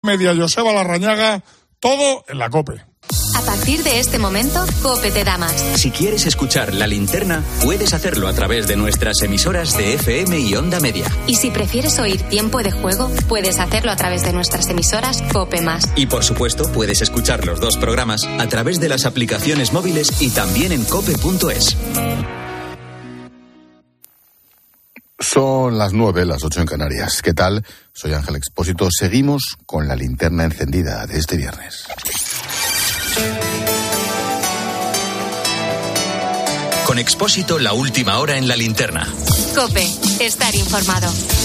Media, Joseba Larrañaga, todo en la COPE. A partir de este momento, COPE te da más. Si quieres escuchar La Linterna, puedes hacerlo a través de nuestras emisoras de FM y Onda Media. Y si prefieres oír Tiempo de Juego, puedes hacerlo a través de nuestras emisoras COPE+. Y por supuesto, puedes escuchar los dos programas a través de las aplicaciones móviles y también en cope.es. Son las 9, las 8 en Canarias. ¿Qué tal? Soy Ángel Expósito. Seguimos con la linterna encendida de este viernes. Con Expósito, la última hora en la linterna. COPE, estar informado.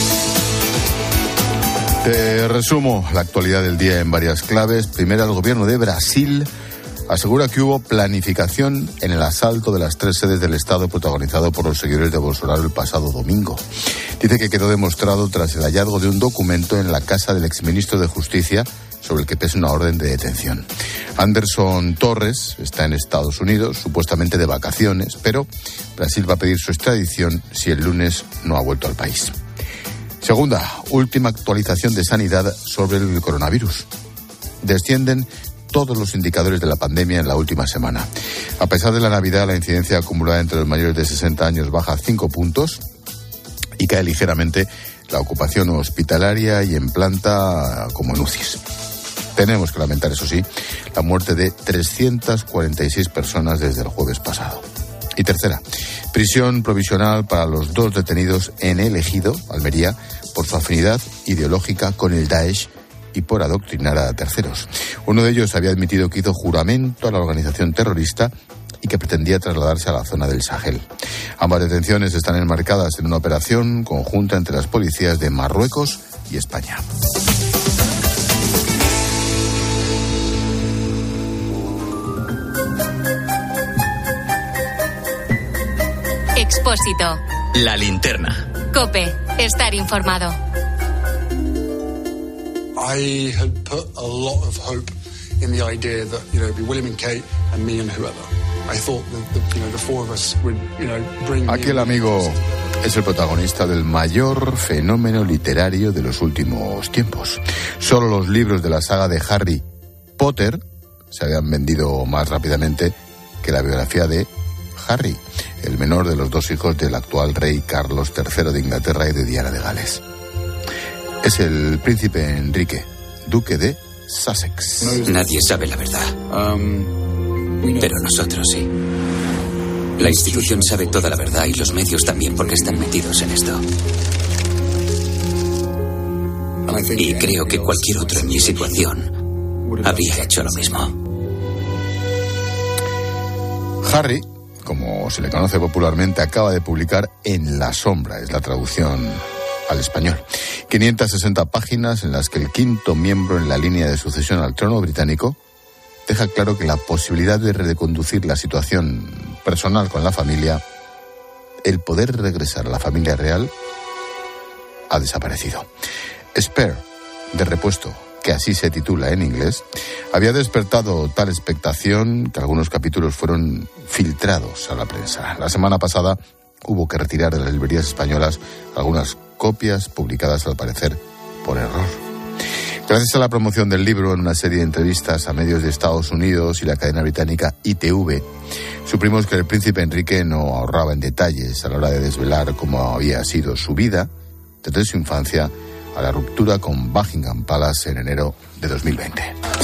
Te resumo la actualidad del día en varias claves. Primero, el gobierno de Brasil asegura que hubo planificación en el asalto de las 3 sedes del Estado protagonizado por los seguidores de Bolsonaro el pasado domingo. Dice que quedó demostrado tras el hallazgo de un documento en la casa del exministro de Justicia sobre el que pesa una orden de detención. Anderson Torres está en Estados Unidos, supuestamente de vacaciones, pero Brasil va a pedir su extradición si el lunes no ha vuelto al país. Segunda, última actualización de sanidad sobre el coronavirus. Descienden todos los indicadores de la pandemia en la última semana. A pesar de la Navidad, la incidencia acumulada entre los mayores de 60 años baja 5 puntos y cae ligeramente la ocupación hospitalaria y en planta como en UCIs. Tenemos que lamentar, eso sí, la muerte de 346 personas desde el jueves pasado. Y tercera, prisión provisional para los 2 detenidos en El Ejido, Almería, por su afinidad ideológica con el Daesh y por adoctrinar a terceros. Uno de ellos había admitido que hizo juramento a la organización terrorista y que pretendía trasladarse a la zona del Sahel. Ambas detenciones están enmarcadas en una operación conjunta entre las policías de Marruecos y España. Expósito. La linterna. COPE, estar informado. I had put a lot of hope in the idea that, it'd be William and Kate and me and whoever. I thought that the four of us would, bring. Aquel amigo es el protagonista del mayor fenómeno literario de los últimos tiempos. Solo los libros de la saga de Harry Potter se habían vendido más rápidamente que la biografía de Harry, el menor de los 2 hijos del actual rey Carlos III de Inglaterra y de Diana de Gales. Es el príncipe Enrique, duque de Sussex. Nadie sabe la verdad, pero nosotros sí. La institución sabe toda la verdad y los medios también, porque están metidos en esto. Y creo que cualquier otro en mi situación habría hecho lo mismo. Harry, como se le conoce popularmente, acaba de publicar En la sombra, es la traducción al español. 560 páginas en las que el 5º miembro en la línea de sucesión al trono británico deja claro que la posibilidad de reconducir la situación personal con la familia, el poder regresar a la familia real, ha desaparecido. Spare, de repuesto, que así se titula en inglés, había despertado tal expectación que algunos capítulos fueron filtrados a la prensa. La semana pasada hubo que retirar de las librerías españolas algunas copias publicadas, al parecer, por error. Gracias a la promoción del libro en una serie de entrevistas a medios de Estados Unidos y la cadena británica ITV, supimos que el príncipe Enrique no ahorraba en detalles a la hora de desvelar cómo había sido su vida desde su infancia a la ruptura con Buckingham Palace en enero de 2020.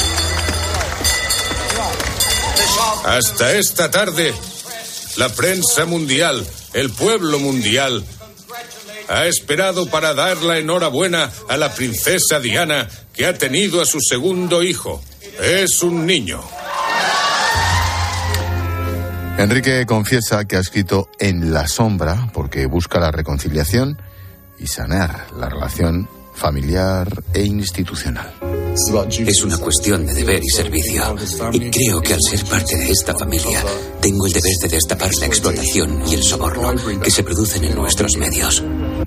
Hasta esta tarde, la prensa mundial, el pueblo mundial, ha esperado para dar la enhorabuena a la princesa Diana, que ha tenido a su segundo hijo. Es un niño. Enrique confiesa que ha escrito En la sombra porque busca la reconciliación y sanear la relación familiar e institucional. Es una cuestión de deber y servicio, y creo que al ser parte de esta familia tengo el deber de destapar la explotación y el soborno que se producen en nuestros medios.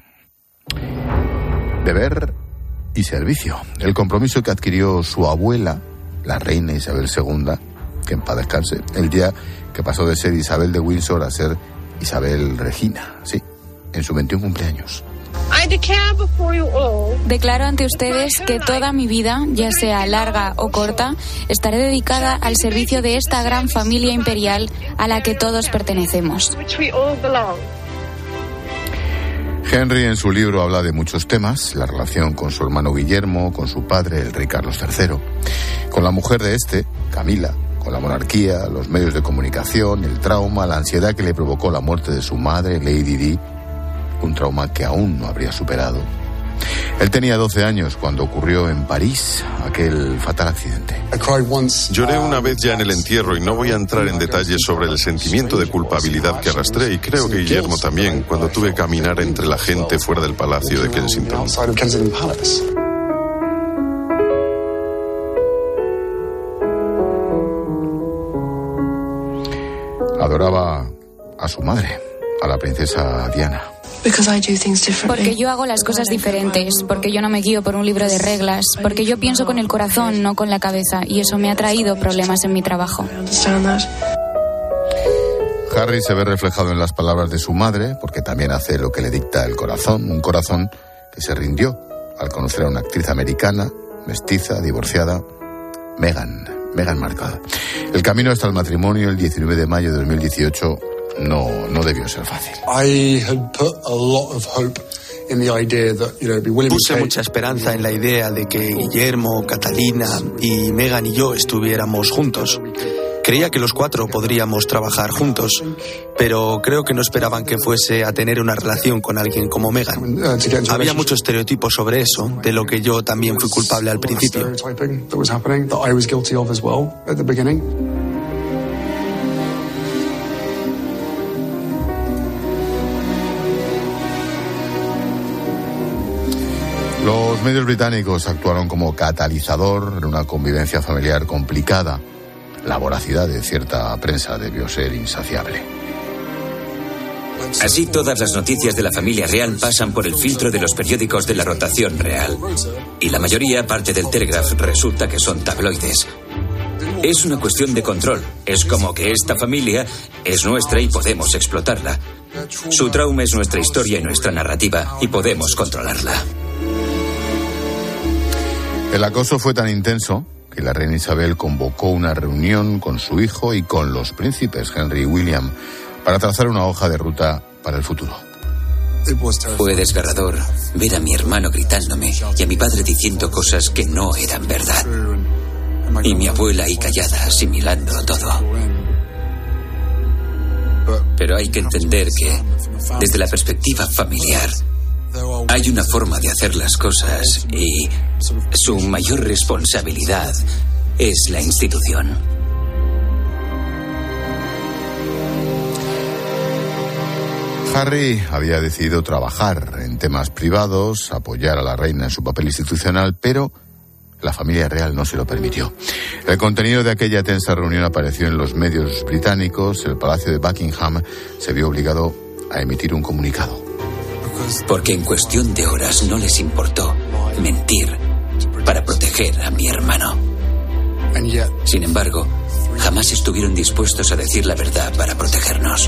Deber y servicio. El compromiso que adquirió su abuela, la reina Isabel II, que en paz descanse, el día que pasó de ser Isabel de Windsor a ser Isabel Regina, sí, en su 21 cumpleaños. Declaro ante ustedes que toda mi vida, ya sea larga o corta, estaré dedicada al servicio de esta gran familia imperial a la que todos pertenecemos. Henry en su libro habla de muchos temas: la relación con su hermano Guillermo, con su padre, el rey Carlos III, con la mujer de este, Camila, con la monarquía, los medios de comunicación, el trauma, la ansiedad que le provocó la muerte de su madre, Lady Di, un trauma que aún no habría superado. Él tenía 12 años cuando ocurrió en París aquel fatal accidente. Lloré una vez ya en el entierro y no voy a entrar en detalles sobre el sentimiento de culpabilidad que arrastré, y creo que Guillermo también, cuando tuve que caminar entre la gente fuera del Palacio de Kensington. Adoraba a su madre, a la princesa Diana. Porque yo hago las cosas diferentes, porque yo no me guío por un libro de reglas, porque yo pienso con el corazón, no con la cabeza, y eso me ha traído problemas en mi trabajo. Harry se ve reflejado en las palabras de su madre, porque también hace lo que le dicta el corazón, un corazón que se rindió al conocer a una actriz americana, mestiza, divorciada, Meghan Markle. El camino hasta el matrimonio, el 19 de mayo de 2018, no debió ser fácil. Puse mucha esperanza en la idea de que Guillermo, Catalina y Meghan y yo estuviéramos juntos. Creía que los 4 podríamos trabajar juntos, pero creo que no esperaban que fuese a tener una relación con alguien como Meghan. Había mucho estereotipo sobre eso, de lo que yo también fui culpable al principio. Los medios británicos actuaron como catalizador en una convivencia familiar complicada. La voracidad de cierta prensa debió ser insaciable. Así, todas las noticias de la familia real pasan por el filtro de los periódicos de la rotación real. Y la mayoría, parte del Telegraph, resulta que son tabloides. Es una cuestión de control. Es como que esta familia es nuestra y podemos explotarla. Su trauma es nuestra historia y nuestra narrativa, y podemos controlarla. El acoso fue tan intenso que la reina Isabel convocó una reunión con su hijo y con los príncipes Henry y William para trazar una hoja de ruta para el futuro. Fue desgarrador ver a mi hermano gritándome y a mi padre diciendo cosas que no eran verdad. Y mi abuela ahí callada, asimilando todo. Pero hay que entender que, desde la perspectiva familiar, hay una forma de hacer las cosas y su mayor responsabilidad es la institución. Harry había decidido trabajar en temas privados, apoyar a la reina en su papel institucional, pero la familia real no se lo permitió. El contenido de aquella tensa reunión apareció en los medios británicos. El Palacio de Buckingham se vio obligado a emitir un comunicado. Porque en cuestión de horas no les importó mentir para proteger a mi hermano. Sin embargo, jamás estuvieron dispuestos a decir la verdad para protegernos.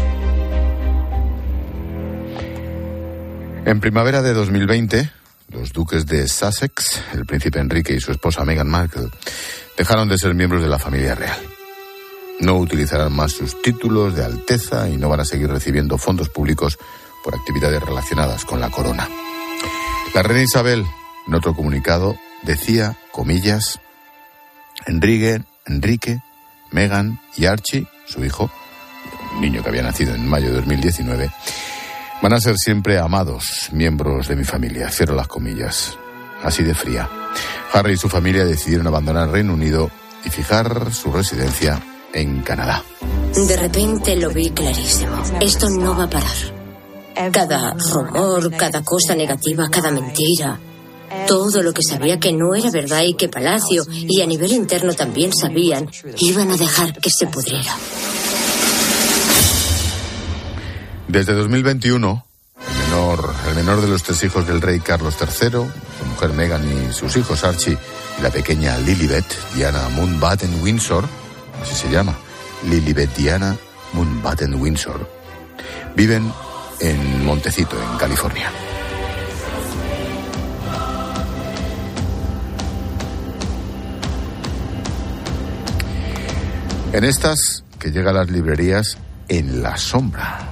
En primavera de 2020, los duques de Sussex, el príncipe Enrique y su esposa Meghan Markle, dejaron de ser miembros de la familia real. No utilizarán más sus títulos de alteza y no van a seguir recibiendo fondos públicos por actividades relacionadas con la corona. La reina Isabel, en otro comunicado, decía, comillas, Enrique, Meghan y Archie, su hijo, un niño que había nacido en mayo de 2019, van a ser siempre amados miembros de mi familia, cierro las comillas, así de fría. Harry y su familia decidieron abandonar Reino Unido y fijar su residencia en Canadá. De repente lo vi clarísimo. Esto no va a parar. Cada rumor, cada cosa negativa, cada mentira, todo lo que sabía que no era verdad y que Palacio y a nivel interno también sabían, iban a dejar que se pudriera. Desde 2021, el menor de los 3 hijos del rey Carlos III, su mujer Meghan y sus hijos Archie y la pequeña Lilibet Diana Mountbatten-Windsor, así se llama, Lilibet Diana Mountbatten-Windsor, viven en Montecito, en California. En estas que llega a las librerías en la sombra.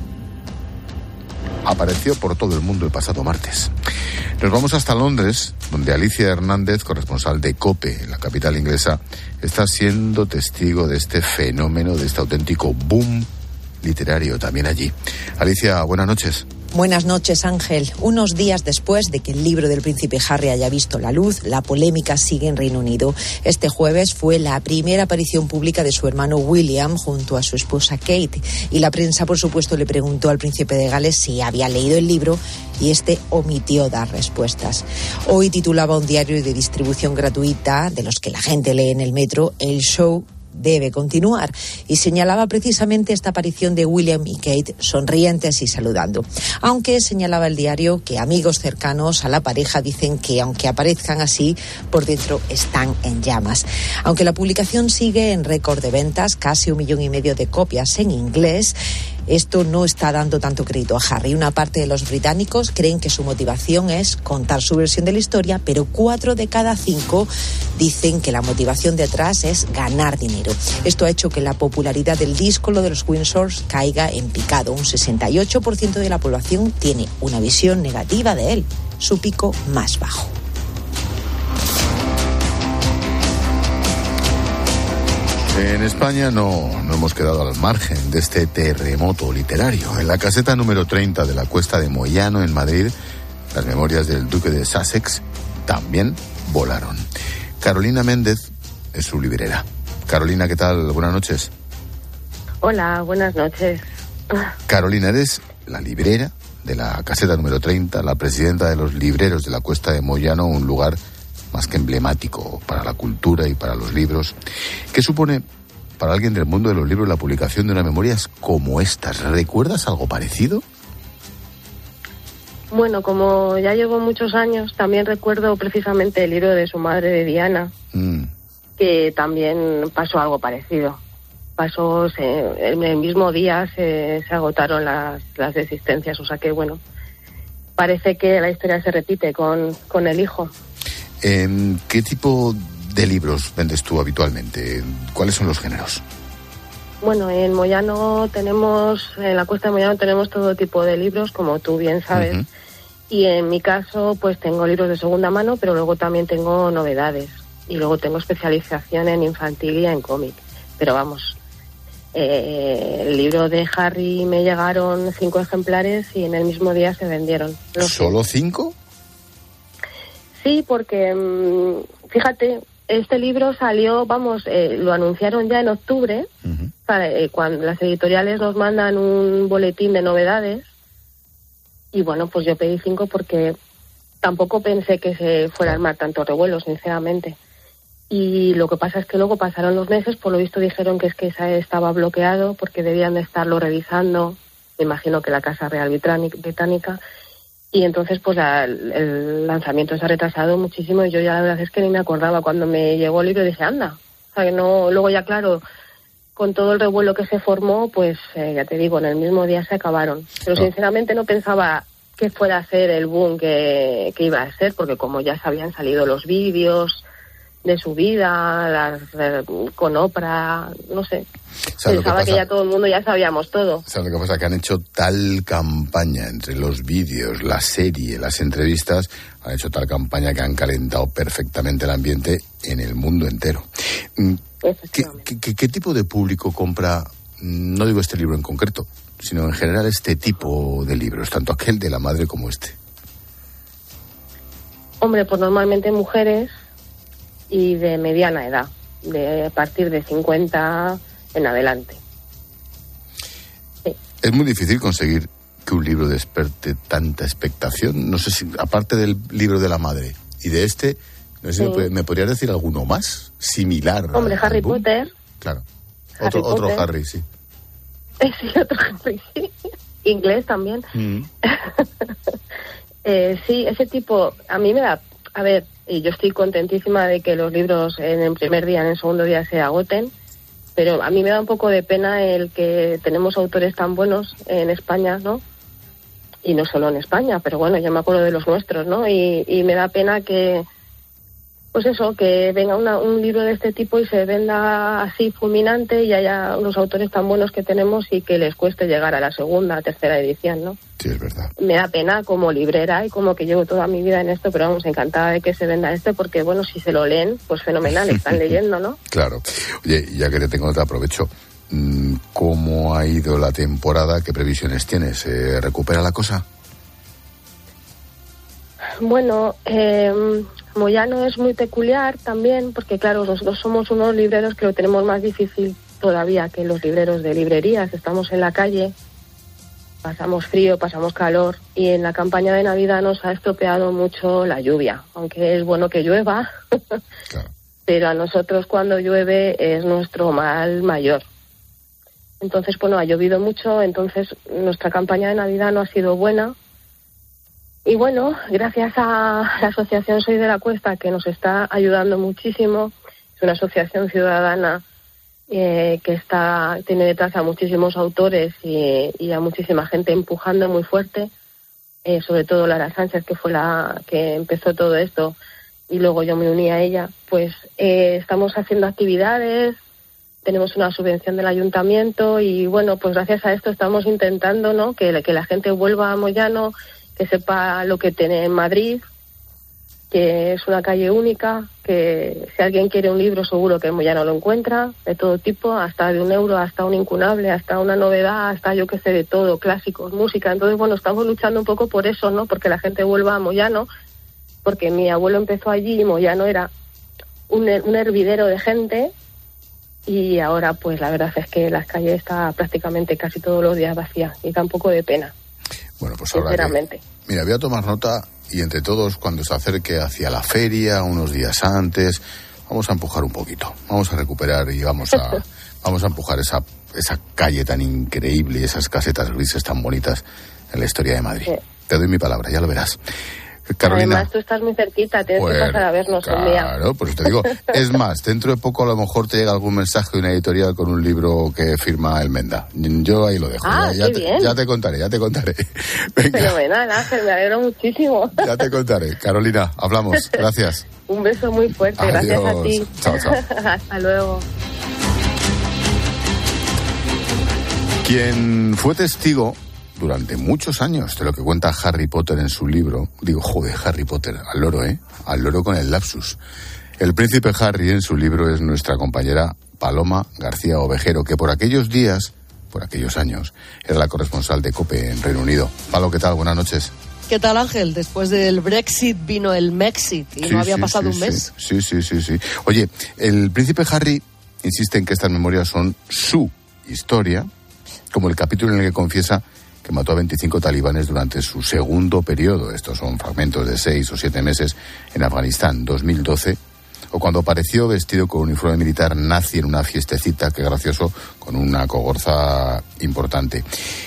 Apareció por todo el mundo el pasado martes. Nos vamos hasta Londres, donde Alicia Hernández, corresponsal de COPE en la capital inglesa, está siendo testigo de este fenómeno, de este auténtico boom literario también allí. Alicia, buenas noches. Buenas noches, Ángel. Unos días después de que el libro del príncipe Harry haya visto la luz, la polémica sigue en Reino Unido. Este jueves fue la primera aparición pública de su hermano William junto a su esposa Kate. Y la prensa, por supuesto, le preguntó al príncipe de Gales si había leído el libro y este omitió dar respuestas. Hoy titulaba un diario de distribución gratuita, de los que la gente lee en el metro, El show debe continuar, y señalaba precisamente esta aparición de William y Kate sonrientes y saludando. Aunque señalaba el diario que amigos cercanos a la pareja dicen que aunque aparezcan así, por dentro están en llamas. Aunque la publicación sigue en récord de ventas, casi 1,5 millones de copias en inglés, esto no está dando tanto crédito a Harry. Una parte de los británicos creen que su motivación es contar su versión de la historia, pero 4 de cada 5 dicen que la motivación detrás es ganar dinero. Esto ha hecho que la popularidad del díscolo de los Windsors caiga en picado. Un 68% de la población tiene una visión negativa de él, su pico más bajo. En España no hemos quedado al margen de este terremoto literario. En la caseta número 30 de la Cuesta de Moyano, en Madrid, las memorias del duque de Sussex también volaron. Carolina Méndez es su librera. Carolina, ¿qué tal? Buenas noches. Hola, buenas noches. Carolina, eres la librera de la caseta número 30, la presidenta de los libreros de la Cuesta de Moyano, un lugar más que emblemático para la cultura y para los libros. ¿Qué supone para alguien del mundo de los libros la publicación de unas memorias como estas? ¿Recuerdas algo parecido? Bueno, como ya llevo muchos años, también recuerdo precisamente el libro de su madre, de Diana, que también pasó algo parecido. En el mismo día se agotaron las existencias, o sea que, bueno, parece que la historia se repite con el hijo. ¿Qué tipo de libros vendes tú habitualmente? ¿Cuáles son los géneros? Bueno, en la Cuesta de Moyano tenemos todo tipo de libros, como tú bien sabes. Uh-huh. Y en mi caso, pues tengo libros de segunda mano, pero luego también tengo novedades. Y luego tengo especialización en infantil y en cómic. Pero vamos, el libro de Harry me llegaron 5 ejemplares y en el mismo día se vendieron. ¿Solo 5? Sí, porque, fíjate, este libro salió, lo anunciaron ya en octubre, uh-huh. Cuando las editoriales nos mandan un boletín de novedades, y bueno, pues yo pedí 5 porque tampoco pensé que se fuera a armar tanto revuelo, sinceramente. Y lo que pasa es que luego pasaron los meses, por lo visto dijeron que estaba bloqueado porque debían de estarlo revisando, me imagino que la Casa Real Británica. Y entonces, pues el lanzamiento se ha retrasado muchísimo y yo ya la verdad es que ni me acordaba. Cuando me llegó el libro dije, anda. O sea, que no, luego ya, claro, con todo el revuelo que se formó, pues ya te digo, en el mismo día se acabaron. Pero sinceramente no pensaba que fuera a ser el boom que iba a ser, porque como ya se habían salido los vídeos de su vida, con Oprah, no sé. Pensaba que ya todo el mundo ya sabíamos todo. ¿Sabes lo que pasa? Que han hecho tal campaña entre los vídeos, la serie, las entrevistas, han hecho tal campaña que han calentado perfectamente el ambiente en el mundo entero. ¿Qué tipo de público compra, no digo este libro en concreto, sino en general este tipo de libros, tanto aquel de la madre como este? Hombre, pues normalmente mujeres y de mediana edad, a partir de 50 en adelante. Sí. Es muy difícil conseguir que un libro despierte tanta expectación. No sé si, aparte del libro de la madre y de este, no sé si me podrías decir alguno más similar. Hombre, Harry Potter. Claro. Otro Harry, sí. Sí, otro Harry, sí. Inglés también. Mm. Sí, ese tipo, a mí me da... A ver, y yo estoy contentísima de que los libros en el primer día, en el segundo día se agoten, pero a mí me da un poco de pena el que tenemos autores tan buenos en España, ¿no? Y no solo en España, pero bueno, yo me acuerdo de los nuestros, ¿no? Y me da pena que pues eso, que venga un libro de este tipo y se venda así fulminante y haya unos autores tan buenos que tenemos y que les cueste llegar a la segunda, tercera edición, ¿no? Sí, es verdad. Me da pena como librera y como que llevo toda mi vida en esto, pero vamos, encantada de que se venda porque, bueno, si se lo leen, pues fenomenal, están leyendo, ¿no? Claro. Oye, ya que te tengo, te aprovecho. ¿Cómo ha ido la temporada? ¿Qué previsiones tienes? ¿Se recupera la cosa? Bueno, Moyano es muy peculiar también, porque claro, nosotros somos unos libreros que lo tenemos más difícil todavía que los libreros de librerías. Estamos en la calle, pasamos frío, pasamos calor, y en la campaña de Navidad nos ha estropeado mucho la lluvia, aunque es bueno que llueva, claro. Pero a nosotros cuando llueve es nuestro mal mayor. Entonces, bueno, ha llovido mucho, entonces nuestra campaña de Navidad no ha sido buena. Y bueno, gracias a la asociación Soy de la Cuesta, que nos está ayudando muchísimo, es una asociación ciudadana que tiene detrás a muchísimos autores y a muchísima gente empujando muy fuerte, sobre todo Lara Sánchez, que fue la que empezó todo esto, y luego yo me uní a ella. Pues estamos haciendo actividades, tenemos una subvención del ayuntamiento y bueno, pues gracias a esto estamos intentando, ¿no?, que la gente vuelva a Moyano, que sepa lo que tiene en Madrid, que es una calle única, que si alguien quiere un libro seguro que en Moyano lo encuentra, de todo tipo, hasta de €1, hasta un incunable, hasta una novedad, hasta yo que sé, de todo, clásicos, música. Entonces, bueno, estamos luchando un poco por eso, ¿no?, porque la gente vuelva a Moyano, porque mi abuelo empezó allí y Moyano era un hervidero de gente, y ahora pues la verdad es que las calles está prácticamente casi todos los días vacía, y da un poco de pena. Bueno, pues ahora sinceramente. Mira, voy a tomar nota y entre todos, cuando se acerque hacia la feria, unos días antes, vamos a empujar un poquito, vamos a recuperar y vamos a empujar esa calle tan increíble y esas casetas grises tan bonitas en la historia de Madrid. Sí. Te doy mi palabra, ya lo verás. Carolina. Además, tú estás muy cerquita, tienes que pasar a vernos un día. Claro, pues te digo. Es más, dentro de poco a lo mejor te llega algún mensaje de una editorial con un libro que firma Elmenda. Yo ahí lo dejo. Ya te contaré. Venga. Fenomenal, Ángel, me alegro muchísimo. Ya te contaré. Carolina, hablamos. Gracias. Un beso muy fuerte. Adiós. Gracias a ti. Chao. Hasta luego. Quien fue testigo durante muchos años de lo que cuenta Harry Potter en su libro, Harry Potter, al loro con el lapsus. El príncipe Harry en su libro es nuestra compañera Paloma García Ovejero, que por aquellos años, era la corresponsal de COPE en Reino Unido. Palo, ¿qué tal? Buenas noches. ¿Qué tal, Ángel? Después del Brexit vino el Mexit y no había pasado un mes. Sí. Oye, el príncipe Harry insiste en que estas memorias son su historia, como el capítulo en el que confiesa que mató a 25 talibanes durante su segundo periodo. Estos son fragmentos de 6 o 7 meses en Afganistán, 2012, o cuando apareció vestido con un uniforme militar nazi en una fiestecita, qué gracioso, con una cogorza importante.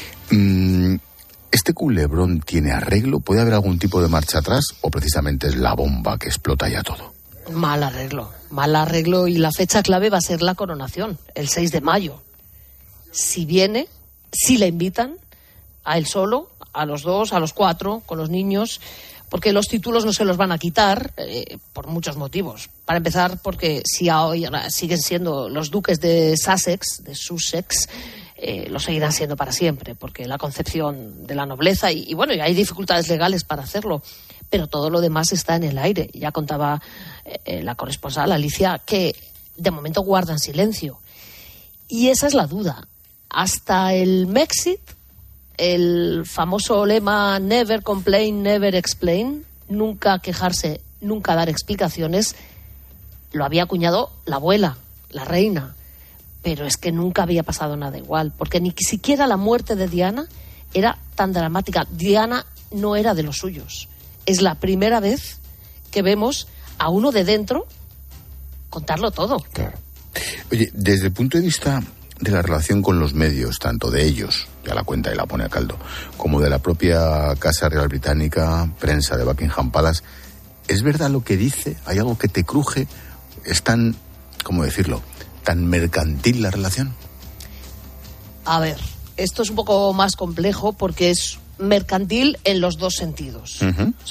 ¿Este culebrón tiene arreglo? ¿Puede haber algún tipo de marcha atrás o precisamente es la bomba que explota ya todo? Mal arreglo, y la fecha clave va a ser la coronación, el 6 de mayo. Si le invitan, a él solo, a los dos, a los cuatro, con los niños, porque los títulos no se los van a quitar por muchos motivos. Para empezar, porque si ahora siguen siendo los duques de Sussex, lo seguirán siendo para siempre, porque la concepción de la nobleza, y bueno, y hay dificultades legales para hacerlo, pero todo lo demás está en el aire. Ya contaba la corresponsal Alicia que de momento guardan silencio. Y esa es la duda. Hasta el Mexit, el famoso lema Never complain, never explain, nunca quejarse, nunca dar explicaciones, lo había acuñado la abuela, la reina, pero es que nunca había pasado nada igual, porque ni siquiera la muerte de Diana era tan dramática. Diana no era de los suyos. Es la primera vez que vemos a uno de dentro contarlo todo. Claro. Oye, desde el punto de vista de la relación con los medios, tanto de ellos, ya la cuenta y la pone a caldo, como de la propia Casa Real Británica, prensa de Buckingham Palace, ¿es verdad lo que dice? ¿Hay algo que te cruje? ¿Es tan, cómo decirlo, tan mercantil la relación? A ver, esto es un poco más complejo porque es mercantil en los dos sentidos. Uh-huh. O sea,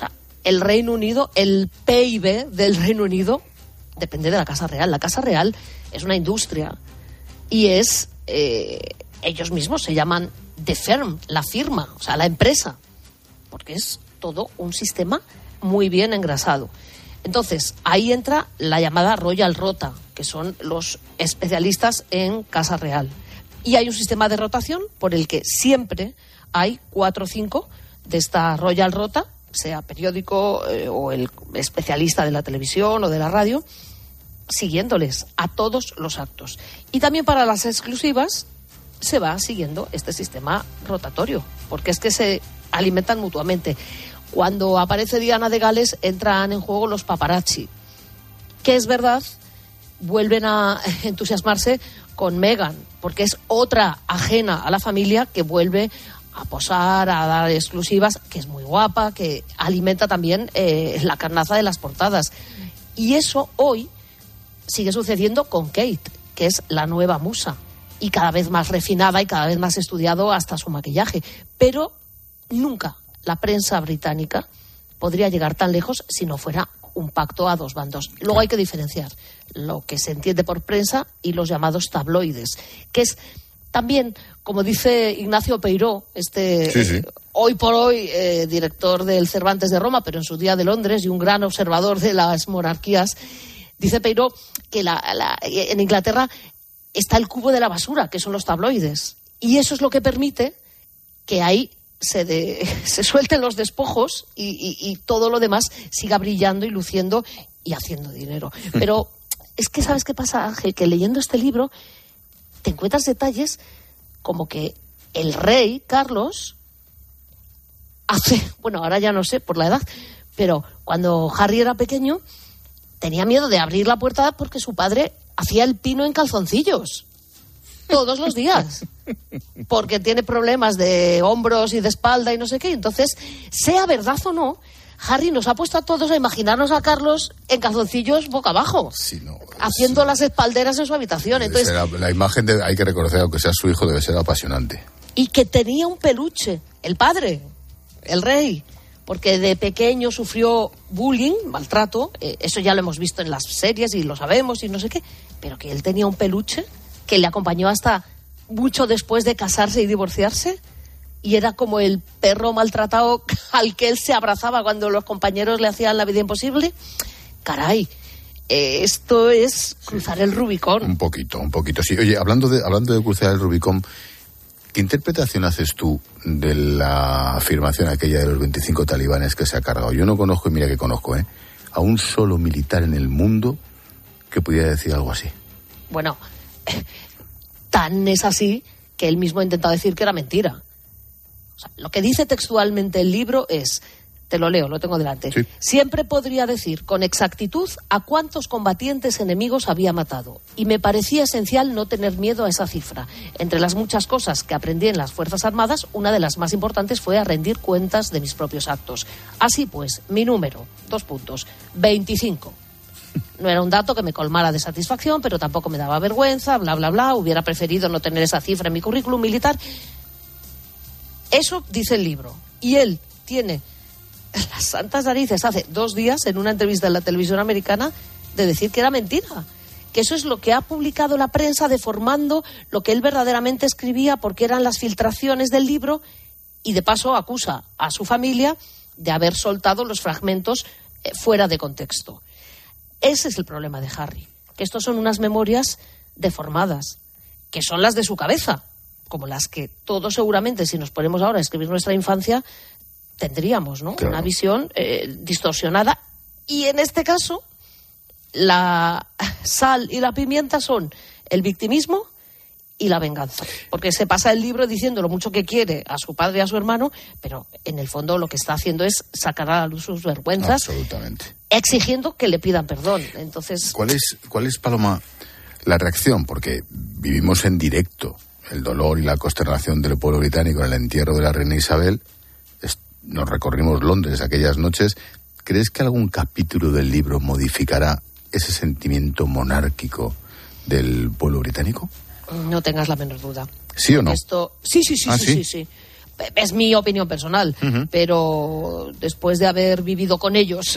el Reino Unido, el PIB del Reino Unido, depende de la Casa Real. La Casa Real es una industria y es, ellos mismos se llaman the firm, la firma, o sea, la empresa, porque es todo un sistema muy bien engrasado. Entonces, ahí entra la llamada Royal Rota, que son los especialistas en Casa Real. Y hay un sistema de rotación por el que siempre hay 4 o 5 de esta Royal Rota, sea periódico o el especialista de la televisión o de la radio, siguiéndoles a todos los actos. Y también para las exclusivas se va siguiendo este sistema rotatorio, porque es que se alimentan mutuamente. Cuando aparece Diana de Gales entran en juego los paparazzi, que es verdad, vuelven a entusiasmarse con Meghan, porque es otra ajena a la familia que vuelve a posar, a dar exclusivas, que es muy guapa, que alimenta también la carnaza de las portadas. Y eso hoy sigue sucediendo con Kate, que es la nueva musa, y cada vez más refinada y cada vez más estudiado hasta su maquillaje. Pero nunca la prensa británica podría llegar tan lejos si no fuera un pacto a 2 bandos. Luego hay que diferenciar lo que se entiende por prensa y los llamados tabloides, que es también, como dice Ignacio Peiró, hoy por hoy director del Cervantes de Roma, pero en su día de Londres y un gran observador de las monarquías, dice Peiró que en Inglaterra está el cubo de la basura, que son los tabloides, y eso es lo que permite que ahí se suelten los despojos y todo lo demás siga brillando y luciendo y haciendo dinero. Pero es que, ¿sabes qué pasa, Ángel? Que leyendo este libro te encuentras detalles como que el rey Carlos ahora ya no sé por la edad, pero cuando Harry era pequeño tenía miedo de abrir la puerta porque su padre hacía el pino en calzoncillos todos los días, porque tiene problemas de hombros y de espalda y no sé qué. Entonces, sea verdad o no, Harry nos ha puesto a todos a imaginarnos a Carlos en calzoncillos boca abajo, haciendo las espalderas en su habitación. Entonces, la imagen, hay que reconocer, aunque sea su hijo, debe ser apasionante. Y que tenía un peluche, el padre, el rey, porque de pequeño sufrió bullying, maltrato, eso ya lo hemos visto en las series y lo sabemos y no sé qué, pero que él tenía un peluche que le acompañó hasta mucho después de casarse y divorciarse, y era como el perro maltratado al que él se abrazaba cuando los compañeros le hacían la vida imposible. Caray, esto es cruzar el Rubicón. Un poquito, sí. Oye, hablando de cruzar el Rubicón, ¿qué interpretación haces tú de la afirmación aquella de los 25 talibanes que se ha cargado? Yo no conozco, y mira que conozco, a un solo militar en el mundo que pudiera decir algo así. Bueno, tan es así que él mismo ha intentado decir que era mentira. O sea, lo que dice textualmente el libro es, te lo leo, lo tengo delante. Sí. Siempre podría decir con exactitud a cuántos combatientes enemigos había matado, y me parecía esencial no tener miedo a esa cifra. Entre las muchas cosas que aprendí en las Fuerzas Armadas, una de las más importantes fue a rendir cuentas de mis propios actos. Así pues, mi número, 25. No era un dato que me colmara de satisfacción, pero tampoco me daba vergüenza, bla, bla, bla. Hubiera preferido no tener esa cifra en mi currículum militar. Eso dice el libro. Y él tiene las santas narices hace 2 días en una entrevista en la televisión americana de decir que era mentira. Que eso es lo que ha publicado la prensa, deformando lo que él verdaderamente escribía, porque eran las filtraciones del libro, y de paso acusa a su familia de haber soltado los fragmentos fuera de contexto. Ese es el problema de Harry, que estos son unas memorias deformadas, que son las de su cabeza, como las que todos seguramente, si nos ponemos ahora a escribir nuestra infancia, tendríamos, ¿no? Claro. Una visión distorsionada. Y en este caso, la sal y la pimienta son el victimismo y la venganza, porque se pasa el libro diciendo lo mucho que quiere a su padre y a su hermano, pero en el fondo lo que está haciendo es sacar a la luz sus vergüenzas. Absolutamente. Exigiendo que le pidan perdón. Entonces, ¿Cuál es, Paloma, la reacción? Porque vivimos en directo el dolor y la consternación del pueblo británico en el entierro de la reina Isabel. Nos recorrimos Londres aquellas noches. ¿Crees que algún capítulo del libro modificará ese sentimiento monárquico del pueblo británico? No tengas la menor duda. ¿Sí o no? Sí. Es mi opinión personal, pero después de haber vivido con ellos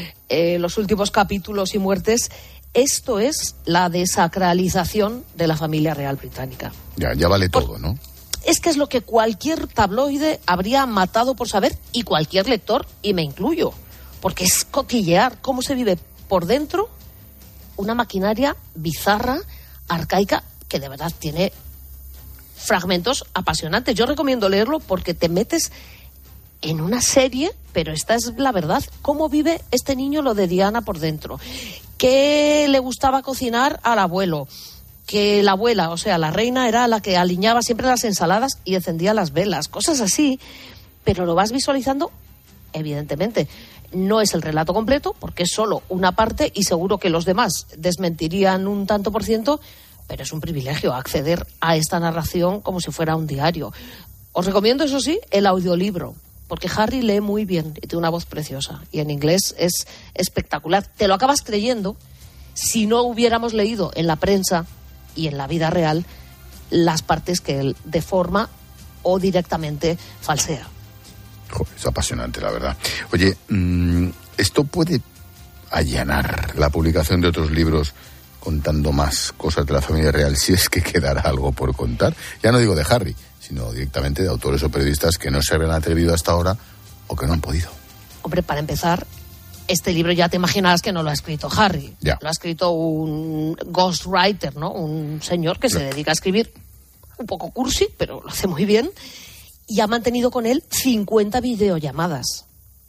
los últimos capítulos y muertes, esto es la desacralización de la familia real británica. Ya vale todo, ¿no? Es que es lo que cualquier tabloide habría matado por saber, y cualquier lector, y me incluyo, porque es cotillear cómo se vive por dentro una maquinaria bizarra, arcaica, que de verdad tiene fragmentos apasionantes. Yo recomiendo leerlo porque te metes en una serie, pero esta es la verdad. ¿Cómo vive este niño lo de Diana por dentro? ¿Qué le gustaba cocinar al abuelo? Que la abuela, o sea, la reina, era la que aliñaba siempre las ensaladas y encendía las velas. Cosas así, pero lo vas visualizando, evidentemente. No es el relato completo, porque es solo una parte y seguro que los demás desmentirían un tanto por ciento, pero es un privilegio acceder a esta narración como si fuera un diario. Os recomiendo, eso sí, el audiolibro, porque Harry lee muy bien y tiene una voz preciosa, y en inglés es espectacular. Te lo acabas creyendo si no hubiéramos leído en la prensa y en la vida real las partes que él deforma o directamente falsea. Joder, es apasionante, la verdad. Oye, ¿esto puede allanar la publicación de otros libros contando más cosas de la familia real, si es que quedará algo por contar? Ya no digo de Harry, sino directamente de autores o periodistas que no se habían atrevido hasta ahora o que no han podido. Hombre, para empezar, este libro ya te imaginarás que no lo ha escrito Harry. Ya. Lo ha escrito un ghostwriter, ¿no? Un señor que se dedica a escribir un poco cursi, pero lo hace muy bien. Y ha mantenido con él 50 videollamadas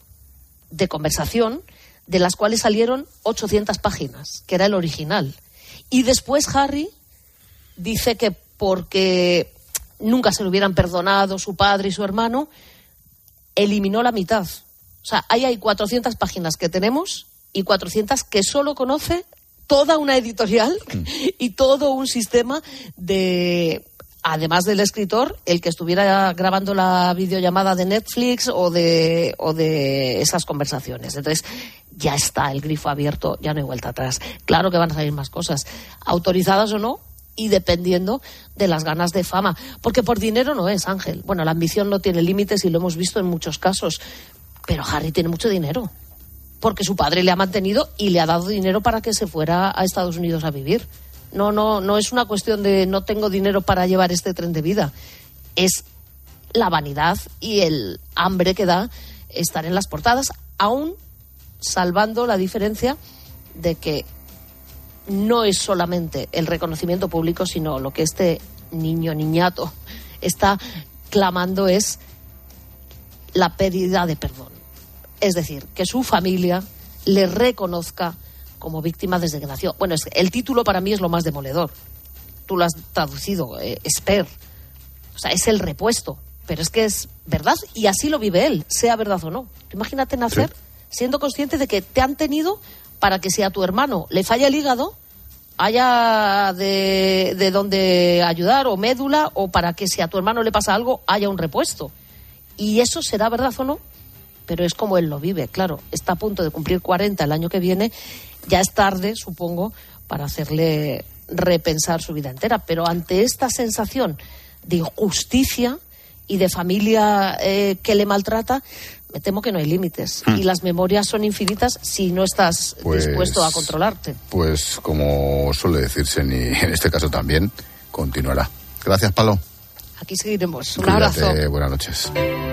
de conversación, de las cuales salieron 800 páginas, que era el original. Y después Harry dice que porque nunca se lo hubieran perdonado su padre y su hermano, eliminó la mitad. O sea, ahí hay 400 páginas que tenemos y 400 que solo conoce toda una editorial y todo un sistema de... Además del escritor, el que estuviera grabando la videollamada de Netflix o de esas conversaciones. Entonces, ya está el grifo abierto, ya no hay vuelta atrás. Claro que van a salir más cosas, autorizadas o no, y dependiendo de las ganas de fama. Porque por dinero no es, Ángel. Bueno, la ambición no tiene límites y lo hemos visto en muchos casos. Pero Harry tiene mucho dinero, porque su padre le ha mantenido y le ha dado dinero para que se fuera a Estados Unidos a vivir. No es una cuestión de no tengo dinero para llevar este tren de vida. Es la vanidad y el hambre que da estar en las portadas, aún salvando la diferencia de que no es solamente el reconocimiento público, sino lo que este niñato está clamando es la pérdida de perdón. Es decir, que su familia le reconozca como víctima desde que nació. Bueno, el título para mí es lo más demoledor. Tú lo has traducido, Esper. O sea, es el repuesto. Pero es que es verdad y así lo vive él, sea verdad o no. Imagínate nacer siendo consciente de que te han tenido para que si a tu hermano le falla el hígado, haya de dónde ayudar o médula, o para que si a tu hermano le pasa algo, haya un repuesto. Y eso será verdad o no, pero es como él lo vive. Claro, está a punto de cumplir 40 el año que viene. Ya es tarde, supongo, para hacerle repensar su vida entera. Pero ante esta sensación de injusticia y de familia que le maltrata, me temo que no hay límites. Y las memorias son infinitas si no estás dispuesto a controlarte. Pues como suele decirse, en este caso también, continuará. Gracias, Palo. Aquí seguiremos. Un Cuídate, abrazo. buenas noches.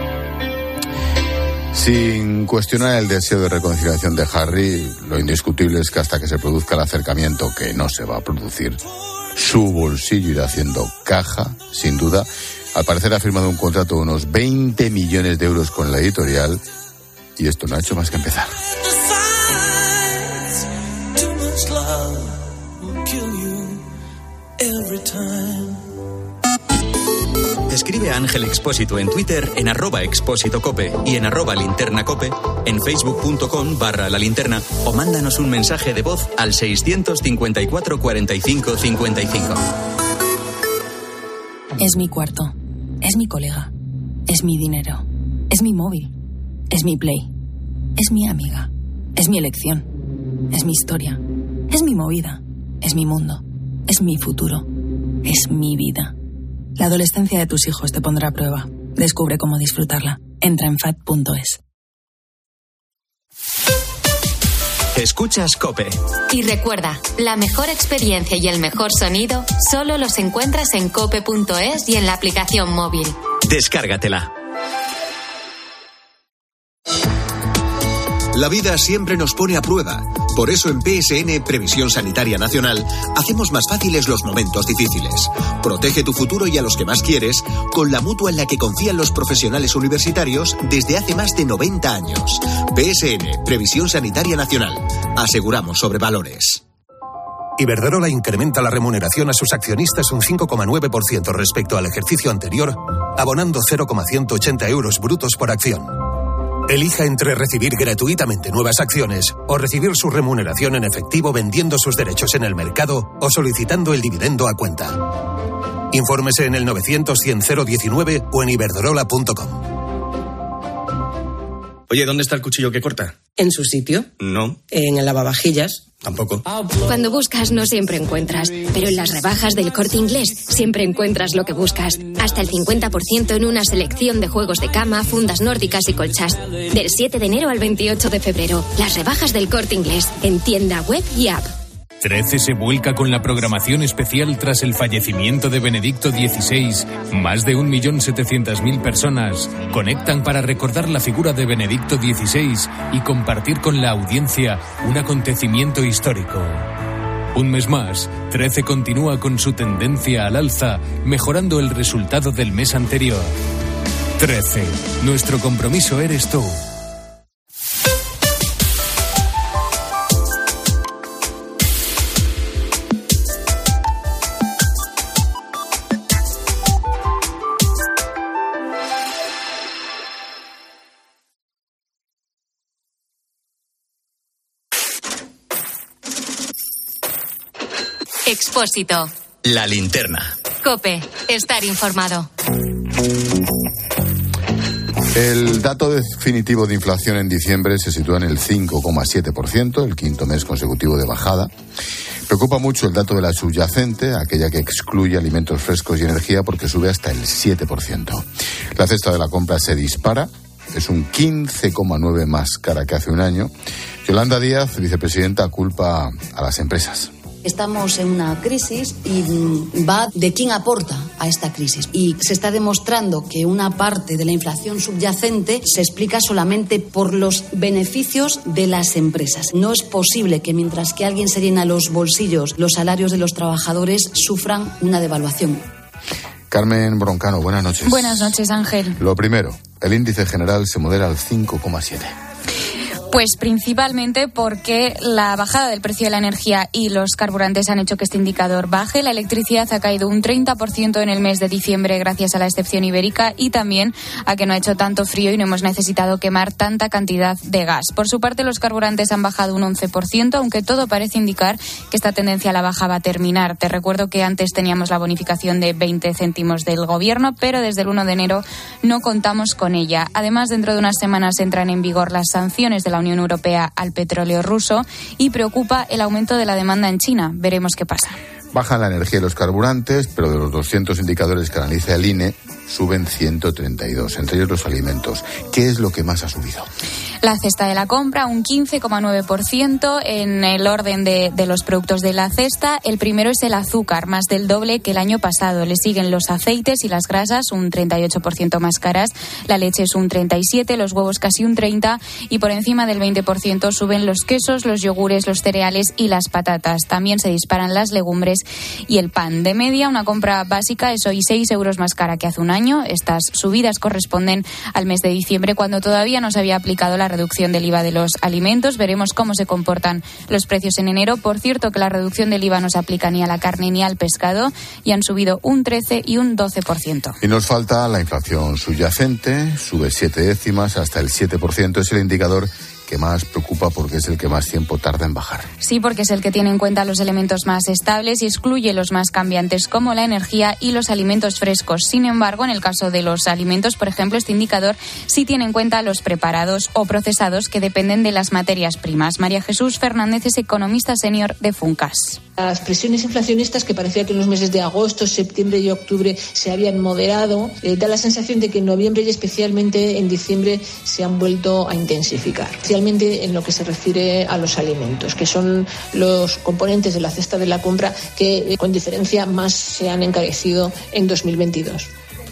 Sin cuestionar el deseo de reconciliación de Harry, lo indiscutible es que hasta que se produzca el acercamiento, que no se va a producir, su bolsillo irá haciendo caja, sin duda. Al parecer ha firmado un contrato de unos 20 millones de euros con la editorial y esto no ha hecho más que empezar. Escribe a Ángel Expósito en Twitter en @expósitocope y en @linternacope, en facebook.com/la linterna, o mándanos un mensaje de voz al 654 45 55. Es mi cuarto, es mi colega, es mi dinero, es mi móvil, es mi Play, es mi amiga, es mi elección, es mi historia, es mi movida, es mi mundo, es mi futuro, es mi vida. La adolescencia de tus hijos te pondrá a prueba. Descubre cómo disfrutarla. Entra en FAD.es. Escuchas COPE. Y recuerda, la mejor experiencia y el mejor sonido solo los encuentras en cope.es y en la aplicación móvil. Descárgatela. La vida siempre nos pone a prueba. Por eso en PSN, Previsión Sanitaria Nacional, hacemos más fáciles los momentos difíciles. Protege tu futuro y a los que más quieres con la mutua en la que confían los profesionales universitarios desde hace más de 90 años. PSN, Previsión Sanitaria Nacional. Aseguramos sobre valores. Iberdrola incrementa la remuneración a sus accionistas un 5,9% respecto al ejercicio anterior, abonando 0,180 euros brutos por acción. Elija entre recibir gratuitamente nuevas acciones o recibir su remuneración en efectivo vendiendo sus derechos en el mercado o solicitando el dividendo a cuenta. Infórmese en el 900-100-019 o en iberdrola.com. Oye, ¿dónde está el cuchillo que corta? ¿En su sitio? No. ¿En el lavavajillas? Tampoco. Cuando buscas no siempre encuentras, pero en las rebajas del Corte Inglés siempre encuentras lo que buscas. Hasta el 50% en una selección de juegos de cama, fundas nórdicas y colchas. Del 7 de enero al 28 de febrero. Las rebajas del Corte Inglés en tienda web y app. 13 se vuelca con la programación especial tras el fallecimiento de Benedicto XVI. Más de 1.700.000 personas conectan para recordar la figura de Benedicto XVI y compartir con la audiencia un acontecimiento histórico. Un mes más, 13 continúa con su tendencia al alza, mejorando el resultado del mes anterior. 13. Nuestro compromiso eres tú. Expósito. La linterna. COPE. Estar informado. El dato definitivo de inflación en diciembre se sitúa en el 5,7%, el quinto mes consecutivo de bajada. Preocupa mucho el dato de la subyacente, aquella que excluye alimentos frescos y energía, porque sube hasta el 7%. La cesta de la compra se dispara, es un 15,9% más cara que hace un año. Yolanda Díaz, vicepresidenta, culpa a las empresas. Estamos en una crisis y va de quién aporta a esta crisis. Y se está demostrando que una parte de la inflación subyacente se explica solamente por los beneficios de las empresas. No es posible que mientras que alguien se llena los bolsillos, los salarios de los trabajadores sufran una devaluación. Carmen Broncano, buenas noches. Buenas noches, Ángel. Lo primero, el índice general se modera al 5,7%. Pues principalmente porque la bajada del precio de la energía y los carburantes han hecho que este indicador baje. La electricidad ha caído un 30% en el mes de diciembre gracias a la excepción ibérica y también a que no ha hecho tanto frío y no hemos necesitado quemar tanta cantidad de gas. Por su parte, los carburantes han bajado un 11%, aunque todo parece indicar que esta tendencia a la baja va a terminar. Te recuerdo que antes teníamos la bonificación de 20 céntimos del Gobierno, pero desde el 1 de enero no contamos con ella. Además, dentro de unas semanas entran en vigor las sanciones de la Unión Europea al petróleo ruso y preocupa el aumento de la demanda en China. Veremos qué pasa. Bajan la energía y los carburantes, pero de los 200 indicadores que analiza el INE, suben 132, entre ellos los alimentos. ¿Qué es lo que más ha subido? La cesta de la compra, un 15,9% en el orden de los productos de la cesta. El primero es el azúcar, más del doble que el año pasado. Le siguen los aceites y las grasas, un 38% más caras. La leche es un 37%, los huevos casi un 30%, y por encima del 20% suben los quesos, los yogures, los cereales y las patatas. También se disparan las legumbres y el pan. De media, una compra básica es hoy 6 euros más cara que hace un año. Estas subidas corresponden al mes de diciembre, cuando todavía no se había aplicado la reducción del IVA de los alimentos. Veremos cómo se comportan los precios en enero. Por cierto, que la reducción del IVA no se aplica ni a la carne ni al pescado y han subido un 13% y un 12%. Y nos falta la inflación subyacente, sube 7 décimas hasta el 7%. Es el indicador que más preocupa porque es el que más tiempo tarda en bajar. Sí, porque es el que tiene en cuenta los elementos más estables y excluye los más cambiantes como la energía y los alimentos frescos. Sin embargo, en el caso de los alimentos, por ejemplo, este indicador sí tiene en cuenta los preparados o procesados que dependen de las materias primas. María Jesús Fernández es economista senior de Funcas. Las presiones inflacionistas, que parecía que en los meses de agosto, septiembre y octubre se habían moderado, da la sensación de que en noviembre y especialmente en diciembre se han vuelto a intensificar, especialmente en lo que se refiere a los alimentos, que son los componentes de la cesta de la compra que con diferencia más se han encarecido en 2022.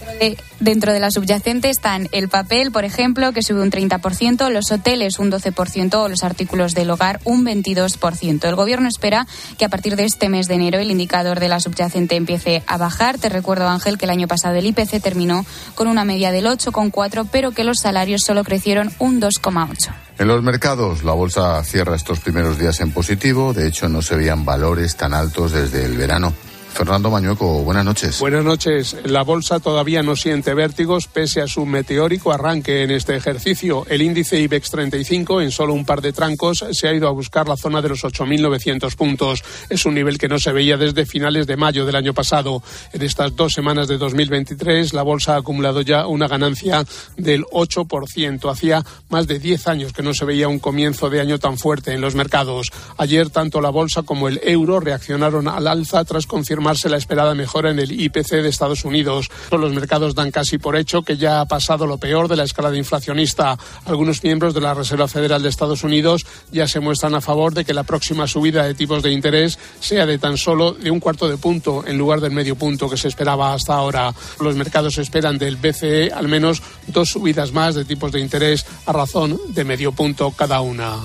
Dentro de la subyacente están el papel, por ejemplo, que sube un 30%, los hoteles un 12% o los artículos del hogar un 22%. El Gobierno espera que a partir de este mes de enero el indicador de la subyacente empiece a bajar. Te recuerdo, Ángel, que el año pasado el IPC terminó con una media del 8,4%, pero que los salarios solo crecieron un 2,8%. En los mercados, la bolsa cierra estos primeros días en positivo. De hecho, no se veían valores tan altos desde el verano. Fernando Mañueco, buenas noches. Buenas noches. La bolsa todavía no siente vértigos pese a su meteórico arranque en este ejercicio. El índice IBEX 35 en solo un par de trancos se ha ido a buscar la zona de los 8.900 puntos. Es un nivel que no se veía desde finales de mayo del año pasado. En estas 2 semanas de 2023 la bolsa ha acumulado ya una ganancia del 8%. Hacía más de 10 años que no se veía un comienzo de año tan fuerte en los mercados. Ayer tanto la bolsa como el euro reaccionaron al alza tras confirmar la esperada mejora en el IPC de Estados Unidos. Los mercados dan casi por hecho que ya ha pasado lo peor de la escalada inflacionista. Algunos miembros de la Reserva Federal de Estados Unidos ya se muestran a favor de que la próxima subida de tipos de interés sea de tan solo de 1/4 punto en lugar del medio punto que se esperaba hasta ahora. Los mercados esperan del BCE al menos 2 subidas más de tipos de interés a razón de medio punto cada una.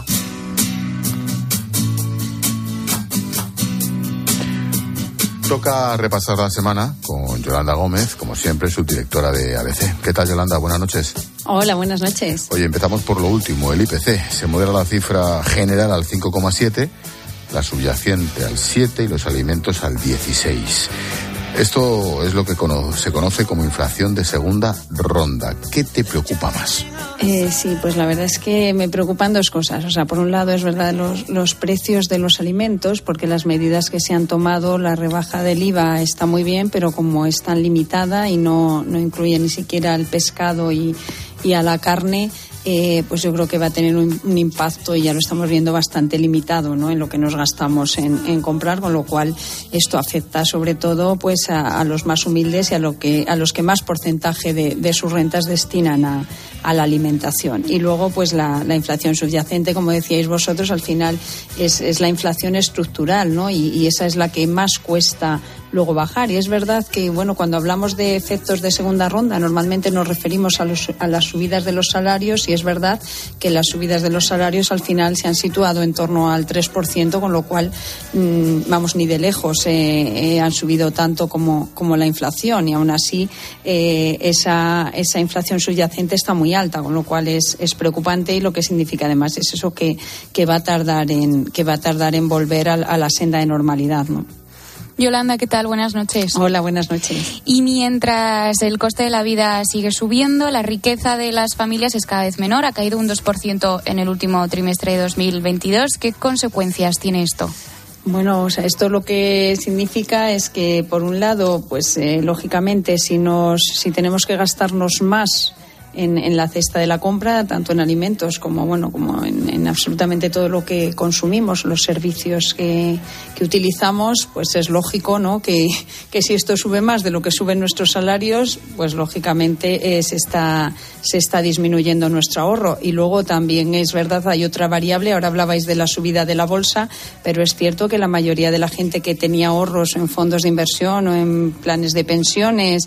Toca repasar la semana con Yolanda Gómez, como siempre, subdirectora de ABC. ¿Qué tal, Yolanda? Buenas noches. Hola, buenas noches. Oye, empezamos por lo último, el IPC. Se modera la cifra general al 5,7, la subyacente al 7 y los alimentos al 16. Esto es lo que se conoce como inflación de segunda ronda. ¿Qué te preocupa más? Sí, pues la verdad es que me preocupan 2 cosas. O sea, por un lado es verdad los precios de los alimentos, porque las medidas que se han tomado, la rebaja del IVA está muy bien, pero como es tan limitada y no incluye ni siquiera al pescado y a la carne, pues yo creo que va a tener un impacto, y ya lo estamos viendo, bastante limitado, ¿no?, en lo que nos gastamos en comprar, con lo cual esto afecta sobre todo pues a los más humildes y a los que más porcentaje de sus rentas destinan a la alimentación. Y luego pues la inflación subyacente, como decíais vosotros, al final es la inflación estructural, ¿no?, y esa es la que más cuesta luego bajar. Y es verdad que, bueno, cuando hablamos de efectos de segunda ronda, normalmente nos referimos a las subidas de los salarios, y es verdad que las subidas de los salarios al final se han situado en torno al 3%, con lo cual, vamos, ni de lejos han subido tanto como la inflación, y aún así esa inflación subyacente está muy alta, con lo cual es preocupante, y lo que significa además es eso, que va a tardar en volver a la senda de normalidad, ¿no? Yolanda, ¿qué tal? Buenas noches. Hola, buenas noches. Y mientras el coste de la vida sigue subiendo, la riqueza de las familias es cada vez menor. Ha caído un 2% en el último trimestre de 2022. ¿Qué consecuencias tiene esto? Bueno, o sea, esto lo que significa es que, por un lado, pues lógicamente, si tenemos que gastarnos más en la cesta de la compra, tanto en alimentos como en absolutamente todo lo que consumimos, los servicios que utilizamos, pues es lógico, ¿no?, que si esto sube más de lo que suben nuestros salarios, pues lógicamente se está disminuyendo nuestro ahorro. Y luego también es verdad, hay otra variable. Ahora hablabais de la subida de la bolsa, pero es cierto que la mayoría de la gente que tenía ahorros en fondos de inversión o en planes de pensiones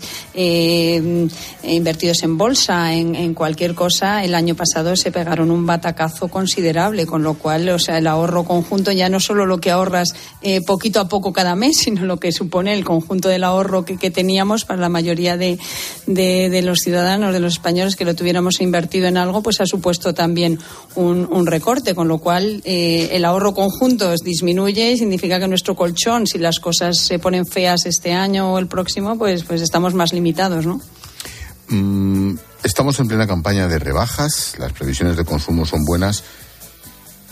invertidos en bolsa, en cualquier cosa, el año pasado se pegaron un batacazo considerable, con lo cual, o sea, el ahorro conjunto, ya no solo lo que ahorras poquito a poco cada mes, sino lo que supone el conjunto del ahorro que teníamos, para la mayoría de los ciudadanos, de los españoles, que lo tuviéramos invertido en algo, pues ha supuesto también un recorte, con lo cual el ahorro conjunto disminuye, y significa que nuestro colchón, si las cosas se ponen feas este año o el próximo, pues estamos más limitados, ¿no? Estamos en plena campaña de rebajas, las previsiones de consumo son buenas,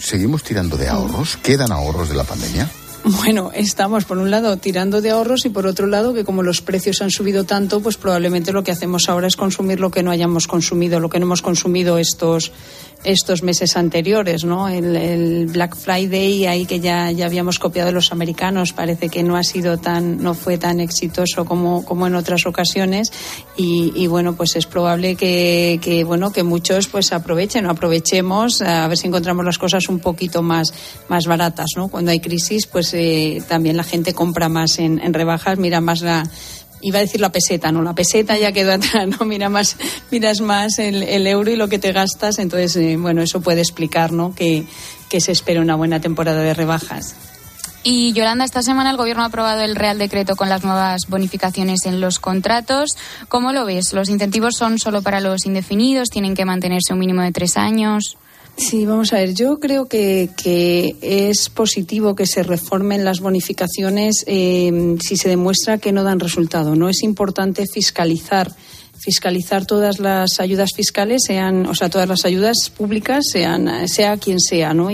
¿seguimos tirando de ahorros? ¿Quedan ahorros de la pandemia? Bueno, estamos por un lado tirando de ahorros y por otro lado que como los precios han subido tanto, pues probablemente lo que hacemos ahora es consumir lo que no hayamos consumido, lo que no hemos consumido estos meses anteriores, ¿no? El Black Friday ahí que ya habíamos copiado de los americanos, parece que no fue tan exitoso como en otras ocasiones y bueno, pues es probable que muchos pues aprovechemos a ver si encontramos las cosas un poquito más baratas, ¿no? Cuando hay crisis, pues también la gente compra más en rebajas, mira más iba a decir la peseta, no, la peseta ya quedó atrás, ¿no? Miras más el euro y lo que te gastas, entonces, bueno, eso puede explicar, ¿no? Que se espera una buena temporada de rebajas. Y Yolanda, esta semana el Gobierno ha aprobado el Real Decreto con las nuevas bonificaciones en los contratos. ¿Cómo lo ves? ¿Los incentivos son solo para los indefinidos? ¿Tienen que mantenerse un mínimo de 3 años? Sí, vamos a ver, yo creo que es positivo que se reformen las bonificaciones si se demuestra que no dan resultado, ¿no? Es importante fiscalizar todas las ayudas fiscales, todas las ayudas públicas, sea quien sea, ¿no?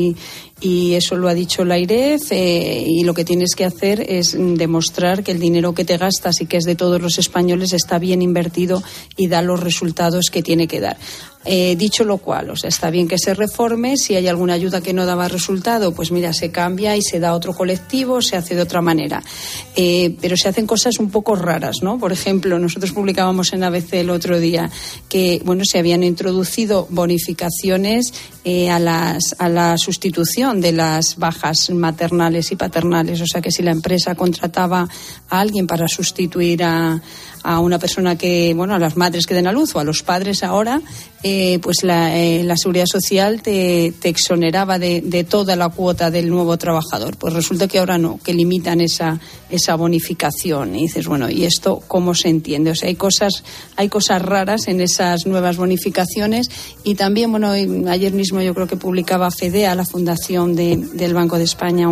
Y eso lo ha dicho la AIREF y lo que tienes que hacer es demostrar que el dinero que te gastas y que es de todos los españoles está bien invertido y da los resultados que tiene que dar. Dicho lo cual, está bien que se reforme. Si hay alguna ayuda que no daba resultado, pues mira, se cambia y se da a otro colectivo, se hace de otra manera. Pero se hacen cosas un poco raras, ¿no? Por ejemplo, nosotros publicábamos en ABC el otro día que, bueno, se habían introducido bonificaciones a la sustitución de las bajas maternales y paternales. O sea, que si la empresa contrataba a alguien para sustituir a una persona que, bueno, a las madres que den a luz o a los padres ahora, pues la Seguridad Social te exoneraba de toda la cuota del nuevo trabajador. Pues resulta que ahora no, que limitan esa bonificación. Y dices, bueno, ¿y esto cómo se entiende? O sea, hay cosas raras en esas nuevas bonificaciones. Y también, bueno, ayer mismo yo creo que publicaba FEDEA, la fundación del Banco de España,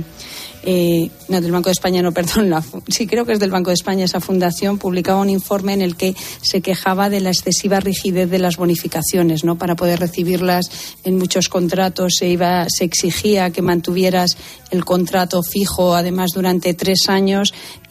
del Banco de España, no, perdón, sí, creo que es del Banco de España, esa fundación publicaba un informe en el que se quejaba de la excesiva rigidez de las bonificaciones, ¿no? Para poder recibirlas en muchos contratos se exigía que mantuvieras el contrato fijo, además durante 3 años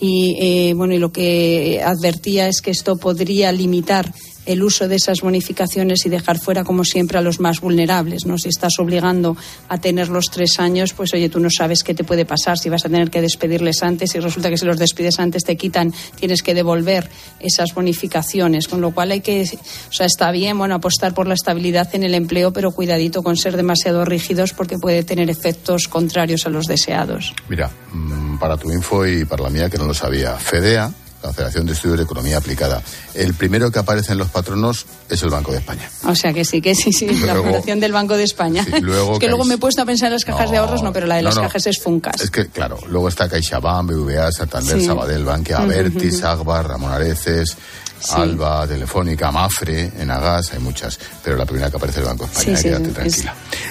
y lo que advertía es que esto podría limitar el uso de esas bonificaciones y dejar fuera, como siempre, a los más vulnerables, ¿no? Si estás obligando a tener los 3 años, pues oye, tú no sabes qué te puede pasar, si vas a tener que despedirles antes, y resulta que si los despides antes te quitan, tienes que devolver esas bonificaciones, con lo cual está bien, bueno, apostar por la estabilidad en el empleo, pero cuidadito con ser demasiado rígidos porque puede tener efectos contrarios a los deseados. Mira, para tu info y para la mía, que no lo sabía, FEDEA, la Federación de Estudios de Economía Aplicada, el primero que aparece en los patronos es el Banco de España. O sea que sí, luego, la Fundación del Banco de España. Sí, luego me he puesto a pensar en las cajas de ahorros, pero la de las cajas es Funcas. Es que, claro, luego está CaixaBank, BBVA, Santander, Sabadell, Bankia, Abertis, Agbar, Ramón Areces, Alba, Telefónica, Mafre, Enagas, hay muchas, pero la primera que aparece es el Banco de España, quédate tranquila.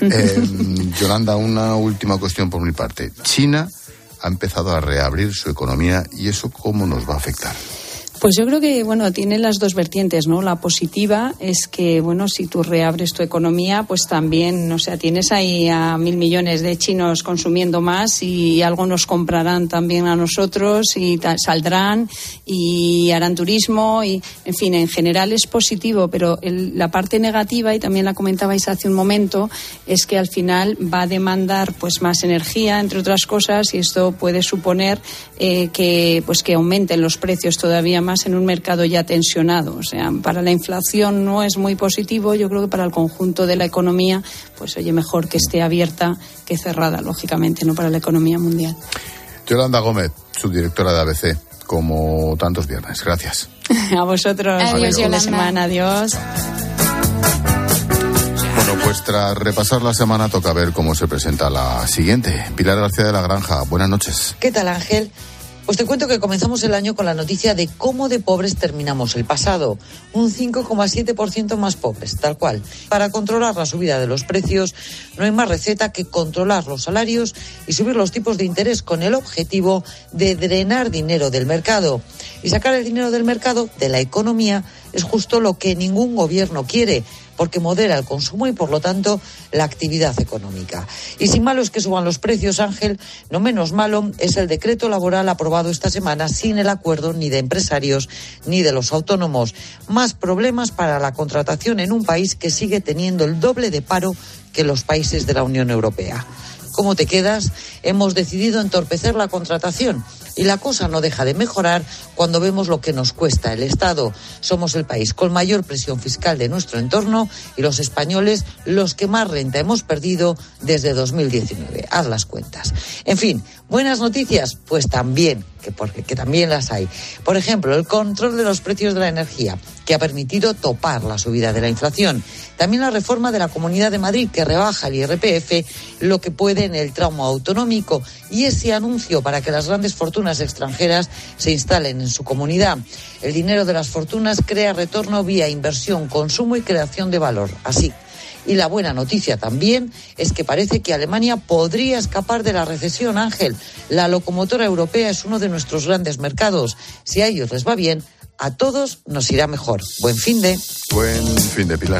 Yolanda, una última cuestión por mi parte. China ha empezado a reabrir su economía y eso ¿cómo nos va a afectar? Pues yo creo que, bueno, tiene las dos vertientes, ¿no? La positiva es que, bueno, si tú reabres tu economía, pues también, o sea, tienes ahí a 1.000 millones de chinos consumiendo más y algo nos comprarán también a nosotros y saldrán y harán turismo y, en fin, en general es positivo, pero la parte negativa, y también la comentabais hace un momento, es que al final va a demandar pues más energía, entre otras cosas, y esto puede suponer que aumenten los precios todavía más en un mercado ya tensionado. O sea, para la inflación no es muy positivo. Yo creo que para el conjunto de la economía, pues oye, mejor que esté abierta que cerrada, lógicamente, no para la economía mundial. Yolanda Gómez, subdirectora de ABC, como tantos viernes. Gracias. A vosotros. Adiós, buen fin de semana. Adiós. Bueno, pues tras repasar la semana toca ver cómo se presenta la siguiente. Pilar García de la Granja, buenas noches. ¿Qué tal, Ángel? Pues te cuento que comenzamos el año con la noticia de cómo de pobres terminamos el pasado. Un 5,7% más pobres, tal cual. Para controlar la subida de los precios no hay más receta que controlar los salarios y subir los tipos de interés con el objetivo de drenar dinero del mercado. Y sacar el dinero del mercado, de la economía, es justo lo que ningún gobierno quiere. porque modera el consumo y, por lo tanto, la actividad económica. Y si malo es que suban los precios, Ángel, no menos malo es el decreto laboral aprobado esta semana sin el acuerdo ni de empresarios ni de los autónomos. Más problemas para la contratación en un país que sigue teniendo el doble de paro que los países de la Unión Europea. ¿Cómo te quedas? Hemos decidido entorpecer la contratación y la cosa no deja de mejorar cuando vemos lo que nos cuesta el Estado. Somos el país con mayor presión fiscal de nuestro entorno y los españoles los que más renta hemos perdido desde 2019. Haz las cuentas. En fin, buenas noticias, pues también, que también las hay. Por ejemplo, el control de los precios de la energía, que ha permitido topar la subida de la inflación. También la reforma de la Comunidad de Madrid, que rebaja el IRPF lo que puede en el tramo autonómico, y ese anuncio para que las grandes fortunas extranjeras se instalen en su comunidad. El dinero de las fortunas crea retorno vía inversión, consumo y creación de valor. Así. Y la buena noticia también es que parece que Alemania podría escapar de la recesión, Ángel. La locomotora europea es uno de nuestros grandes mercados. Si a ellos les va bien, a todos nos irá mejor. Buen fin de Pilar.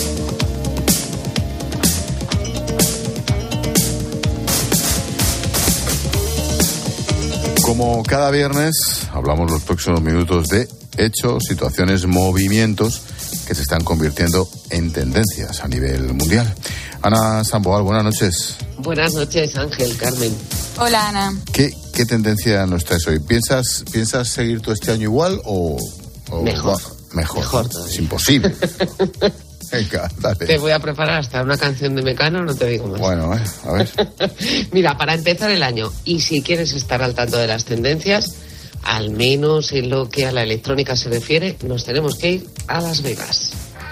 Como cada viernes, hablamos los próximos minutos de hechos, situaciones, movimientos que se están convirtiendo en tendencias a nivel mundial. Ana Samboal, buenas noches. Buenas noches, Ángel, Carmen. Hola, Ana. ¿Qué tendencia nos traes hoy? ¿Piensas seguir todo este año igual o mejor? Mejor. Es imposible. Venga, dale. Te voy a preparar hasta una canción de Mecano, no te digo más. Bueno, a ver. Mira, para empezar el año, y si quieres estar al tanto de las tendencias, al menos en lo que a la electrónica se refiere, nos tenemos que ir a Las Vegas.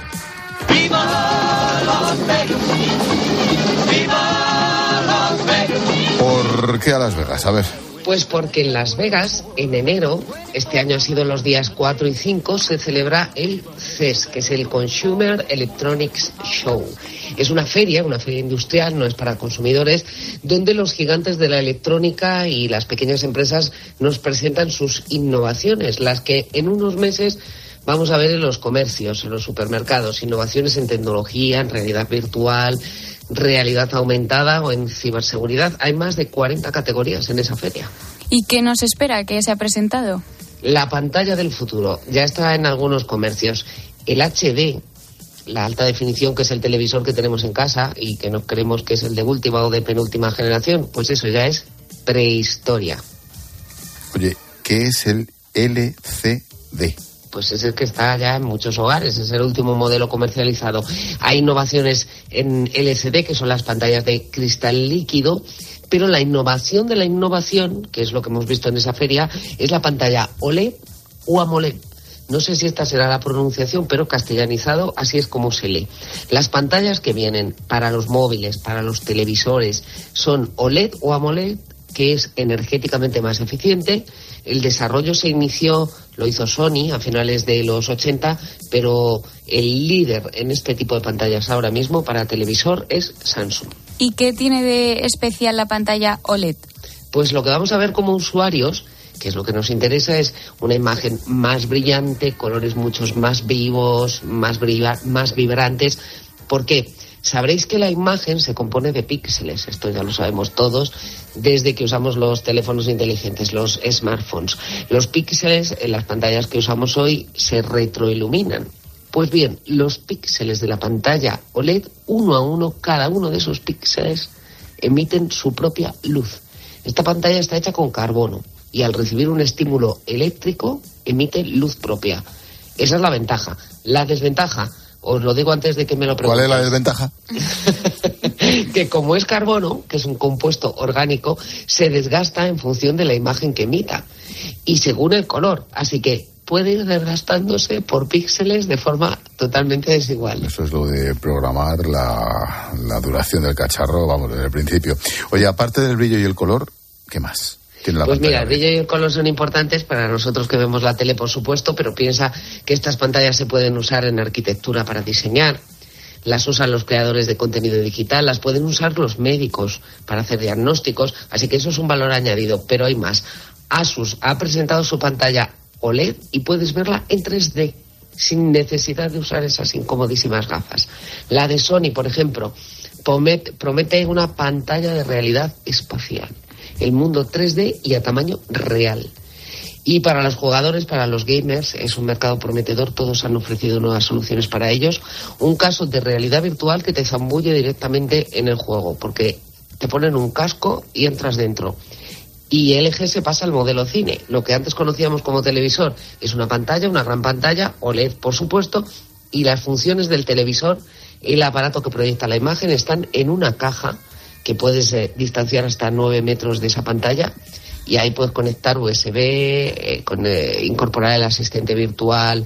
¡Viva Las Vegas! ¡Viva Las Vegas! ¿Por qué a Las Vegas? A ver. Pues porque en Las Vegas, en enero, este año ha sido los días 4 y 5, se celebra el CES, que es el Consumer Electronics Show. Es una feria industrial, no es para consumidores, donde los gigantes de la electrónica y las pequeñas empresas nos presentan sus innovaciones, las que en unos meses vamos a ver en los comercios, en los supermercados, innovaciones en tecnología, en realidad virtual, realidad aumentada o en ciberseguridad. Hay más de 40 categorías en esa feria. ¿Y qué nos espera? ¿Qué se ha presentado? La pantalla del futuro. Ya está en algunos comercios. El HD, la alta definición, que es el televisor que tenemos en casa y que no creemos que es el de última o de penúltima generación, pues eso ya es prehistoria. Oye, ¿qué es el LCD? Pues es el que está ya en muchos hogares, es el último modelo comercializado. Hay innovaciones en LCD, que son las pantallas de cristal líquido, pero la innovación de la innovación, que es lo que hemos visto en esa feria, es la pantalla OLED o AMOLED. No sé si esta será la pronunciación, pero castellanizado así es como se lee. Las pantallas que vienen para los móviles, para los televisores, son OLED o AMOLED, que es energéticamente más eficiente. El desarrollo se inició, lo hizo Sony a finales de los 80, pero el líder en este tipo de pantallas ahora mismo para televisor es Samsung. ¿Y qué tiene de especial la pantalla OLED? Pues lo que vamos a ver como usuarios, que es lo que nos interesa, es una imagen más brillante, colores muchos más vivos, más vibrantes. ¿Por qué? Sabréis que la imagen se compone de píxeles, esto ya lo sabemos todos, desde que usamos los teléfonos inteligentes, los smartphones. Los píxeles en las pantallas que usamos hoy se retroiluminan. Pues bien, los píxeles de la pantalla OLED, uno a uno, cada uno de esos píxeles emiten su propia luz. Esta pantalla está hecha con carbono y al recibir un estímulo eléctrico emite luz propia. Esa es la ventaja. La desventaja, os lo digo antes de que me lo preguntéis. ¿Cuál es la desventaja? Que como es carbono, que es un compuesto orgánico, se desgasta en función de la imagen que emita y según el color. Así que puede ir desgastándose por píxeles de forma totalmente desigual. Eso es lo de programar la duración del cacharro, vamos, desde el principio. Oye, aparte del brillo y el color, ¿qué más? Pues mira, el brillo y el color son importantes para nosotros que vemos la tele, por supuesto, pero piensa que estas pantallas se pueden usar en arquitectura para diseñar, las usan los creadores de contenido digital, las pueden usar los médicos para hacer diagnósticos, así que eso es un valor añadido, pero hay más. Asus ha presentado su pantalla OLED y puedes verla en 3D. sin necesidad de usar esas incomodísimas gafas. La de Sony, por ejemplo, promete una pantalla de realidad espacial, el mundo 3D y a tamaño real. Y para los jugadores, para los gamers, es un mercado prometedor. Todos han ofrecido nuevas soluciones para ellos. Un caso de realidad virtual que te zambulle directamente en el juego, porque te ponen un casco y entras dentro. Y LG se pasa al modelo cine. Lo que antes conocíamos como televisor es una pantalla, una gran pantalla, OLED por supuesto, y las funciones del televisor, el aparato que proyecta la imagen, están en una caja que puedes distanciar hasta 9 metros de esa pantalla, y ahí puedes conectar USB, incorporar el asistente virtual,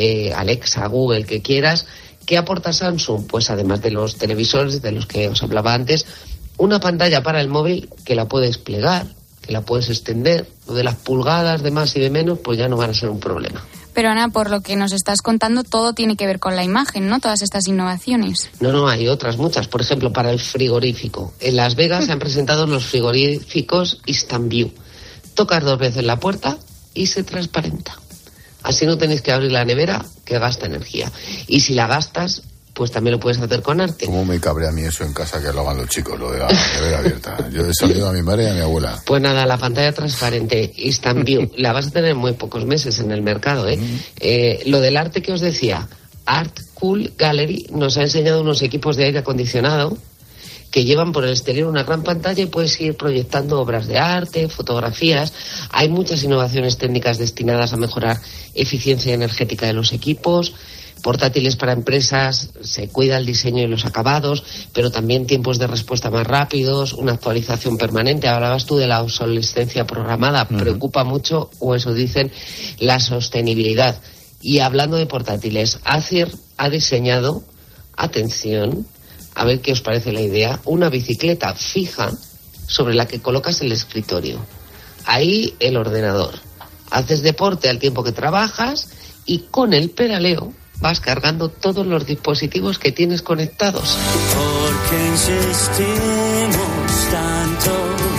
Alexa, Google, que quieras. ¿Qué aporta Samsung? Pues además de los televisores de los que os hablaba antes, una pantalla para el móvil que la puedes plegar, que la puedes extender. Lo de las pulgadas de más y de menos pues ya no van a ser un problema. Pero Ana, por lo que nos estás contando, todo tiene que ver con la imagen, ¿no? Todas estas innovaciones. No, hay otras muchas. Por ejemplo, para el frigorífico. En Las Vegas se han presentado los frigoríficos Instant View. Tocas 2 veces la puerta y se transparenta. Así no tenéis que abrir la nevera, que gasta energía. Y si la gastas, pues también lo puedes hacer con arte. ¿Cómo me cabrea a mí eso en casa, que lo hagan los chicos, lo de la nevera abierta? Yo he salido a mi madre y a mi abuela. Pues nada, la pantalla transparente Instant View la vas a tener en muy pocos meses en el mercado, ¿eh? Lo del arte que os decía, Art Cool Gallery nos ha enseñado unos equipos de aire acondicionado que llevan por el exterior una gran pantalla y puedes ir proyectando obras de arte, fotografías. Hay muchas innovaciones técnicas destinadas a mejorar eficiencia energética de los equipos. Portátiles para empresas, se cuida el diseño y los acabados, pero también tiempos de respuesta más rápidos, una actualización permanente. Hablabas tú de la obsolescencia programada. Preocupa mucho, o eso dicen, la sostenibilidad. Y hablando de portátiles, Acer ha diseñado, atención, a ver qué os parece la idea, una bicicleta fija sobre la que colocas el escritorio. Ahí el ordenador. Haces deporte al tiempo que trabajas y con el pedaleo vas cargando todos los dispositivos que tienes conectados. Porque insistimos tanto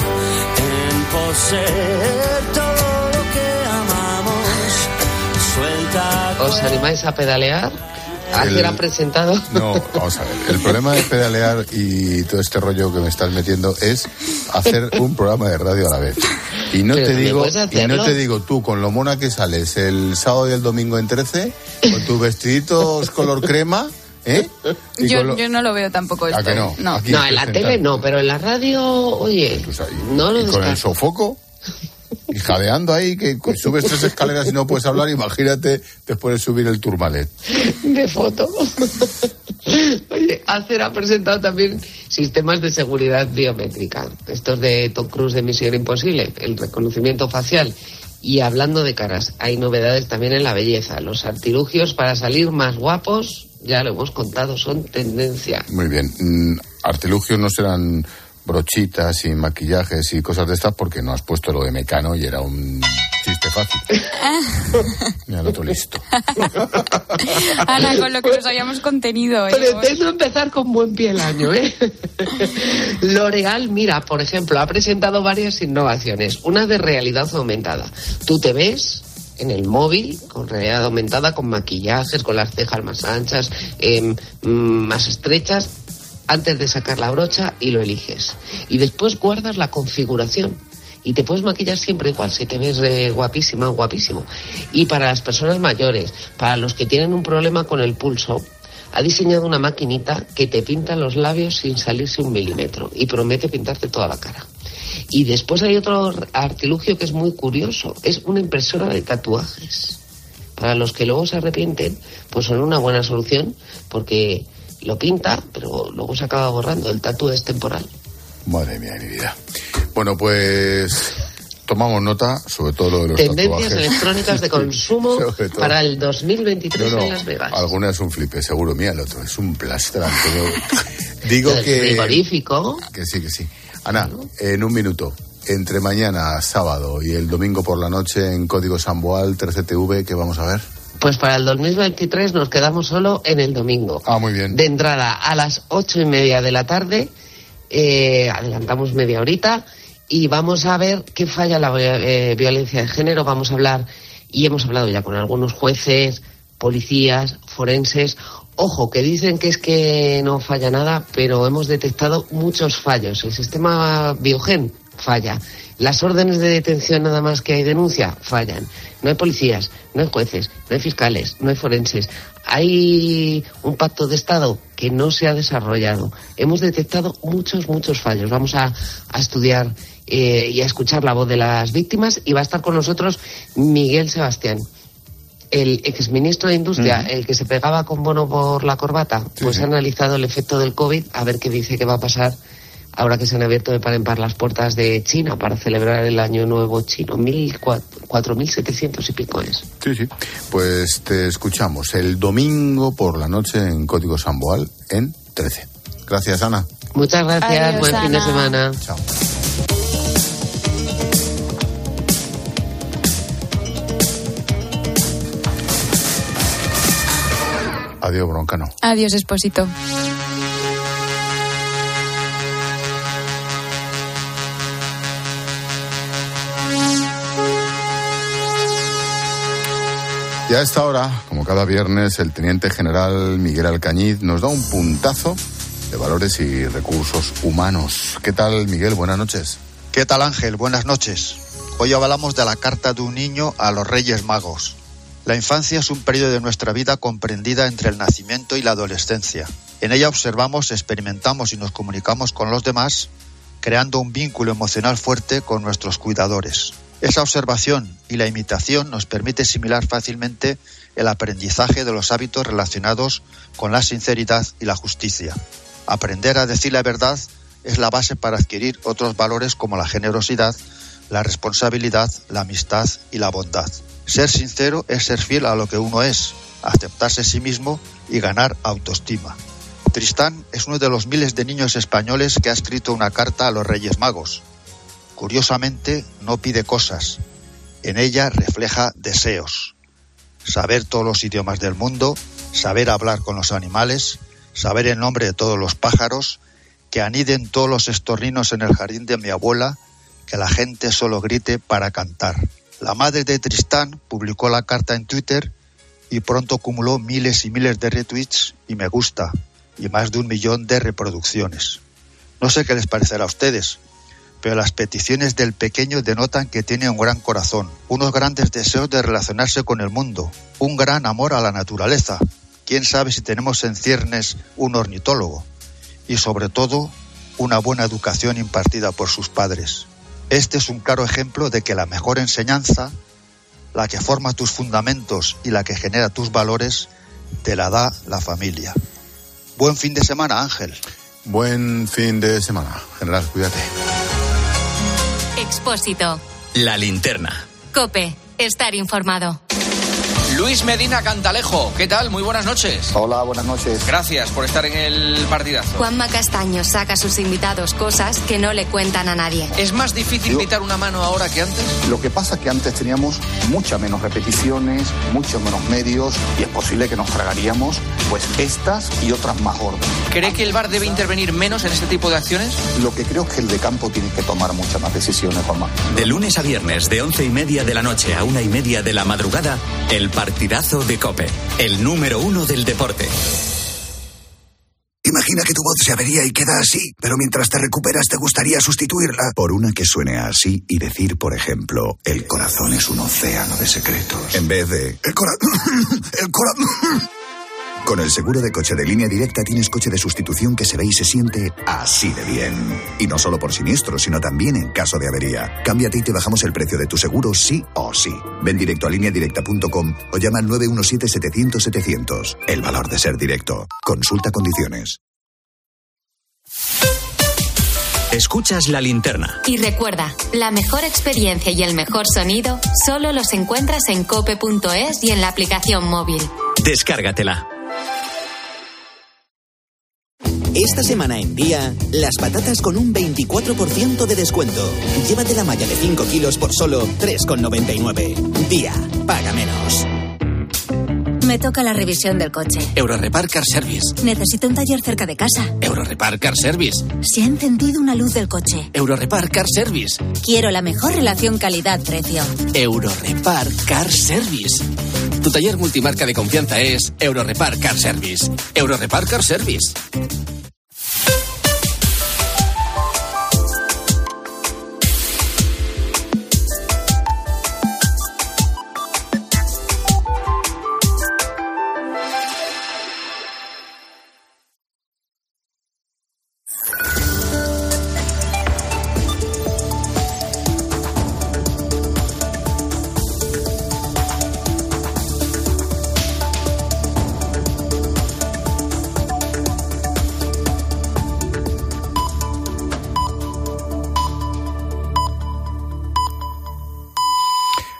en poseer todo lo que amamos. Suelta. ¿Os animáis a pedalear? Ayer ha presentado. No, vamos a ver. El problema de pedalear y todo este rollo que me estás metiendo es hacer un programa de radio a la vez. Y no te digo tú, con lo mona que sales el sábado y el domingo en 13, con tus vestiditos color crema, ¿eh? Yo no lo veo tampoco esto. ¿A que no? No, en la tele no, pero en la radio, oye, pues ahí, no lo y con el sofoco y jadeando ahí, que subes 3 escaleras y no puedes hablar, imagínate después de subir el Tourmalet. De foto. Oye, Acer ha presentado también sistemas de seguridad biométrica. Estos de Tom Cruise de Misión Imposible, el reconocimiento facial. Y hablando de caras, hay novedades también en la belleza. Los artilugios para salir más guapos, ya lo hemos contado, son tendencia. Muy bien. Artilugios no serán brochitas y maquillajes y cosas de estas, porque no has puesto lo de Mecano y era un chiste fácil. Mira, lo otro listo. Ana, con lo que nos habíamos contenido. Pretendo empezar con buen pie el año, ¿eh? L'Oréal, mira, por ejemplo, ha presentado varias innovaciones. Una de realidad aumentada. Tú te ves en el móvil con realidad aumentada, con maquillajes, con las cejas más anchas, más estrechas, antes de sacar la brocha, y lo eliges. Y después guardas la configuración. Y te puedes maquillar siempre igual, si te ves guapísima o guapísimo. Y para las personas mayores, para los que tienen un problema con el pulso, ha diseñado una maquinita que te pinta los labios sin salirse 1 milímetro. Y promete pintarte toda la cara. Y después hay otro artilugio que es muy curioso. Es una impresora de tatuajes. Para los que luego se arrepienten, pues son una buena solución, porque lo pinta, pero luego se acaba borrando. El tatu es temporal. Madre mía de mi vida. Bueno, pues tomamos nota, sobre todo lo de los tendencias tatuajes. electrónicas de consumo para el 2023 en Las Vegas. Alguna es un flipe, seguro. Mira, el otro es un plastrante. Digo el que... frigorífico. Que sí. Ana, en un minuto, entre mañana, sábado y el domingo por la noche en Código Samboal, 13TV, ¿qué vamos a ver? Pues para el 2023 nos quedamos solo en el domingo. Ah, muy bien. De entrada a las 8:30 de la tarde, adelantamos media horita, y vamos a ver qué falla la violencia de género. Vamos a hablar, y hemos hablado ya con algunos jueces, policías, forenses. Ojo, que dicen que es que no falla nada, pero hemos detectado muchos fallos. El sistema Biogen falla. Las órdenes de detención nada más que hay denuncia, fallan. No hay policías, no hay jueces, no hay fiscales, no hay forenses. Hay un pacto de Estado que no se ha desarrollado. Hemos detectado muchos fallos. Vamos a estudiar y a escuchar la voz de las víctimas, y va a estar con nosotros Miguel Sebastián, el exministro de Industria, el que se pegaba con Bono por la corbata. Pues ha analizado el efecto del COVID, a ver qué dice que va a pasar ahora que se han abierto de par en par las puertas de China para celebrar el Año Nuevo Chino. 4.700 y pico es. Sí. Pues te escuchamos el domingo por la noche en Código San Boal en 13. Gracias, Ana. Muchas gracias. Adiós, buen fin de semana. Chao. Adiós, Broncano. Adiós, Expósito. Y a esta hora, como cada viernes, el teniente general Miguel Alcañiz nos da un puntazo de valores y recursos humanos. ¿Qué tal, Miguel? Buenas noches. ¿Qué tal, Ángel? Buenas noches. Hoy hablamos de la carta de un niño a los Reyes Magos. La infancia es un periodo de nuestra vida comprendida entre el nacimiento y la adolescencia. En ella observamos, experimentamos y nos comunicamos con los demás, creando un vínculo emocional fuerte con nuestros cuidadores. Esa observación y la imitación nos permite asimilar fácilmente el aprendizaje de los hábitos relacionados con la sinceridad y la justicia. Aprender a decir la verdad es la base para adquirir otros valores como la generosidad, la responsabilidad, la amistad y la bondad. Ser sincero es ser fiel a lo que uno es, aceptarse a sí mismo y ganar autoestima. Tristán es uno de los miles de niños españoles que ha escrito una carta a los Reyes Magos. Curiosamente, no pide cosas. En ella refleja deseos. Saber todos los idiomas del mundo, saber hablar con los animales, saber el nombre de todos los pájaros, que aniden todos los estorninos en el jardín de mi abuela, que la gente solo grite para cantar. La madre de Tristán publicó la carta en Twitter y pronto acumuló miles y miles de retweets y me gusta, y más de 1 millón de reproducciones. No sé qué les parecerá a ustedes, pero las peticiones del pequeño denotan que tiene un gran corazón, unos grandes deseos de relacionarse con el mundo, un gran amor a la naturaleza. Quién sabe si tenemos en ciernes un ornitólogo, y sobre todo, una buena educación impartida por sus padres. Este es un claro ejemplo de que la mejor enseñanza, la que forma tus fundamentos y la que genera tus valores, te la da la familia. Buen fin de semana, Ángel. Buen fin de semana. General, cuídate. Expósito. La linterna. COPE. Estar informado. Luis Medina Cantalejo, ¿qué tal? Muy buenas noches. Hola, buenas noches. Gracias por estar en el partidazo. Juanma Castaño saca a sus invitados cosas que no le cuentan a nadie. ¿Es más difícil quitar una mano ahora que antes? Lo que pasa es que antes teníamos muchas menos repeticiones, muchos menos medios y es posible que nos tragaríamos pues estas y otras más gordas. ¿Cree que el VAR debe intervenir menos en este tipo de acciones? Lo que creo es que el de campo tiene que tomar muchas más decisiones, Juanma. De lunes a viernes, de 11:30 de la noche a 1:30 de la madrugada, el partidazo de COPE, el número 1 del deporte. Imagina que tu voz se avería y queda así, pero mientras te recuperas te gustaría sustituirla por una que suene así y decir, por ejemplo, el corazón es un océano de secretos. En vez de el corazón. Con el seguro de coche de Línea Directa tienes coche de sustitución que se ve y se siente así de bien. Y no solo por siniestro, sino también en caso de avería. Cámbiate y te bajamos el precio de tu seguro sí o sí. Ven directo a lineadirecta.com o llama al 917-700-700. El valor de ser directo. Consulta condiciones. Escuchas La Linterna. Y recuerda, la mejor experiencia y el mejor sonido solo los encuentras en cope.es y en la aplicación móvil. Descárgatela. Esta semana en Día, las patatas con un 24% de descuento. Llévate la malla de 5 kilos por solo 3,99. Día, paga menos. Me toca la revisión del coche. Eurorepar Car Service. Necesito un taller cerca de casa. Eurorepar Car Service. Se ha encendido una luz del coche. Eurorepar Car Service. Quiero la mejor relación calidad-precio. Eurorepar Car Service. Tu taller multimarca de confianza es Eurorepar Car Service. Eurorepar Car Service.